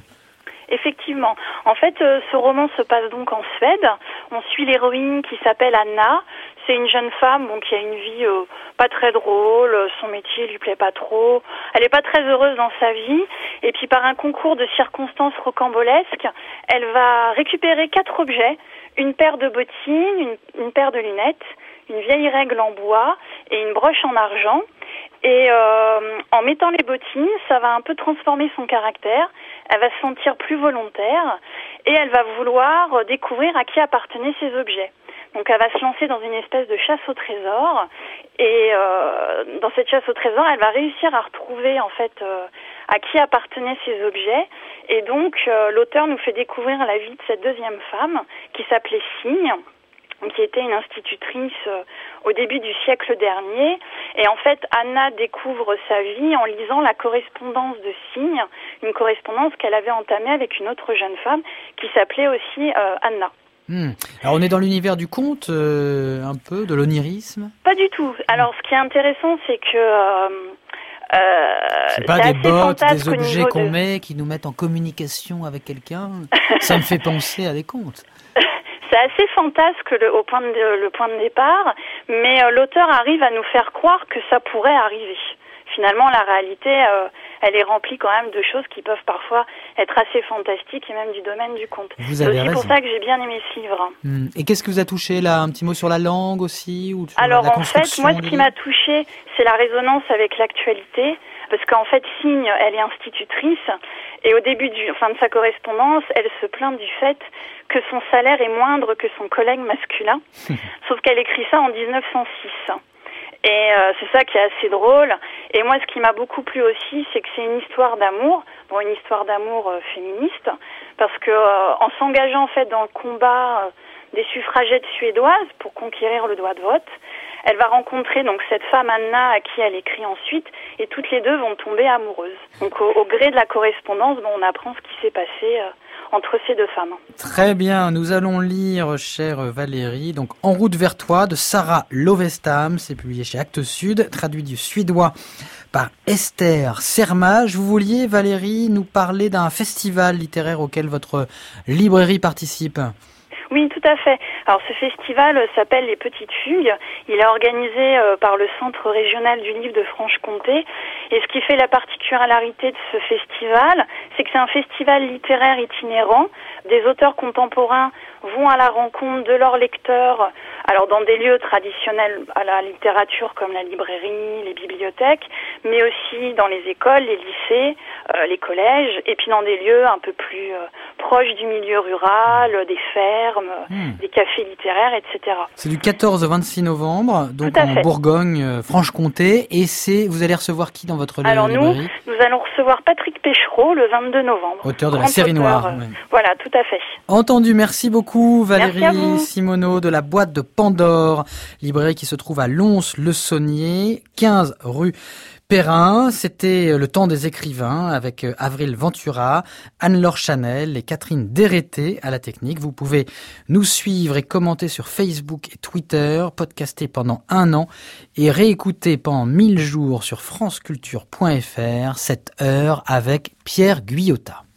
Effectivement. En fait, ce roman se passe donc en Suède. On suit l'héroïne qui s'appelle Anna C'est une jeune femme qui a une vie pas très drôle, son métier lui plaît pas trop, elle est pas très heureuse dans sa vie, et puis par un concours de circonstances rocambolesques, elle va récupérer 4 objets, une paire de bottines, une paire de lunettes, une vieille règle en bois et une broche en argent. Et en mettant les bottines, ça va un peu transformer son caractère, elle va se sentir plus volontaire et elle va vouloir découvrir à qui appartenaient ces objets. Donc elle va se lancer dans une espèce de chasse au trésor et dans cette chasse au trésor, elle va réussir à retrouver en fait à qui appartenaient ces objets. Et donc l'auteur nous fait découvrir la vie de cette deuxième femme qui s'appelait Signe, qui était une institutrice au début du siècle dernier. Et en fait, Anna découvre sa vie en lisant la correspondance de Signe, une correspondance qu'elle avait entamée avec une autre jeune femme qui s'appelait aussi Anna. Alors on est dans l'univers du conte, un peu, de l'onirisme? Pas du tout. Alors ce qui est intéressant, c'est que... c'est pas des bottes, des objets qu'on met, qui nous mettent en communication avec quelqu'un. Ça me fait penser à des contes. C'est assez fantasque le point de départ, mais l'auteur arrive à nous faire croire que ça pourrait arriver. Finalement, la réalité, elle est remplie quand même de choses qui peuvent parfois être assez fantastiques et même du domaine du conte. C'est aussi pour ça que j'ai bien aimé ce livre. Et qu'est-ce que vous a touché là? Un petit mot sur la langue aussi ou sur Alors la en fait, moi ce qui m'a touché, c'est la résonance avec l'actualité. Parce qu'en fait, Signe, elle est institutrice et au début de sa correspondance, elle se plaint du fait que son salaire est moindre que son collègue masculin. Sauf qu'elle écrit ça en 1906. Et c'est ça qui est assez drôle. Et moi, ce qui m'a beaucoup plu aussi, c'est que c'est une histoire d'amour, une histoire d'amour féministe, parce que en s'engageant en fait dans le combat des suffragettes suédoises pour conquérir le droit de vote, elle va rencontrer donc cette femme Anna à qui elle écrit ensuite, et toutes les deux vont tomber amoureuses. Donc au gré de la correspondance, on apprend ce qui s'est passé entre ces deux femmes. Très bien, nous allons lire, chère Valérie, donc En route vers toi de Sara Lovestam, c'est publié chez Actes Sud, traduit du suédois par Esther Sermage. Vous vouliez, Valérie, nous parler d'un festival littéraire auquel votre librairie participe? Oui, tout à fait. Alors ce festival s'appelle Les Petites Fugues. Il est organisé par le Centre régional du livre de Franche-Comté. Et ce qui fait la particularité de ce festival, c'est que c'est un festival littéraire itinérant. Des auteurs contemporains vont à la rencontre de leurs lecteurs, alors dans des lieux traditionnels à la littérature comme la librairie, les bibliothèques, mais aussi dans les écoles, les lycées, les collèges, et puis dans des lieux un peu plus proches du milieu rural, des fermes, des cafés littéraires, etc. C'est du 14 au 26 novembre, donc en Bourgogne, Franche-Comté, et vous allez recevoir qui dans votre librairie? Alors nous allons recevoir Patrick Péchereau le 22 novembre. Auteur de la série noire. Voilà, tout à fait. Entendu, merci beaucoup Valérie Simoneau de la Boîte de Pandore, librairie qui se trouve à Lons-le-Saunier, 15 rue Perrin. C'était Le Temps des écrivains avec Avril Ventura, Anne-Laure Chanel et Catherine Dérété à la technique. Vous pouvez nous suivre et commenter sur Facebook et Twitter, podcaster pendant 1 an et réécouter pendant 1000 jours sur franceculture.fr, cette heure avec Pierre Guyotat.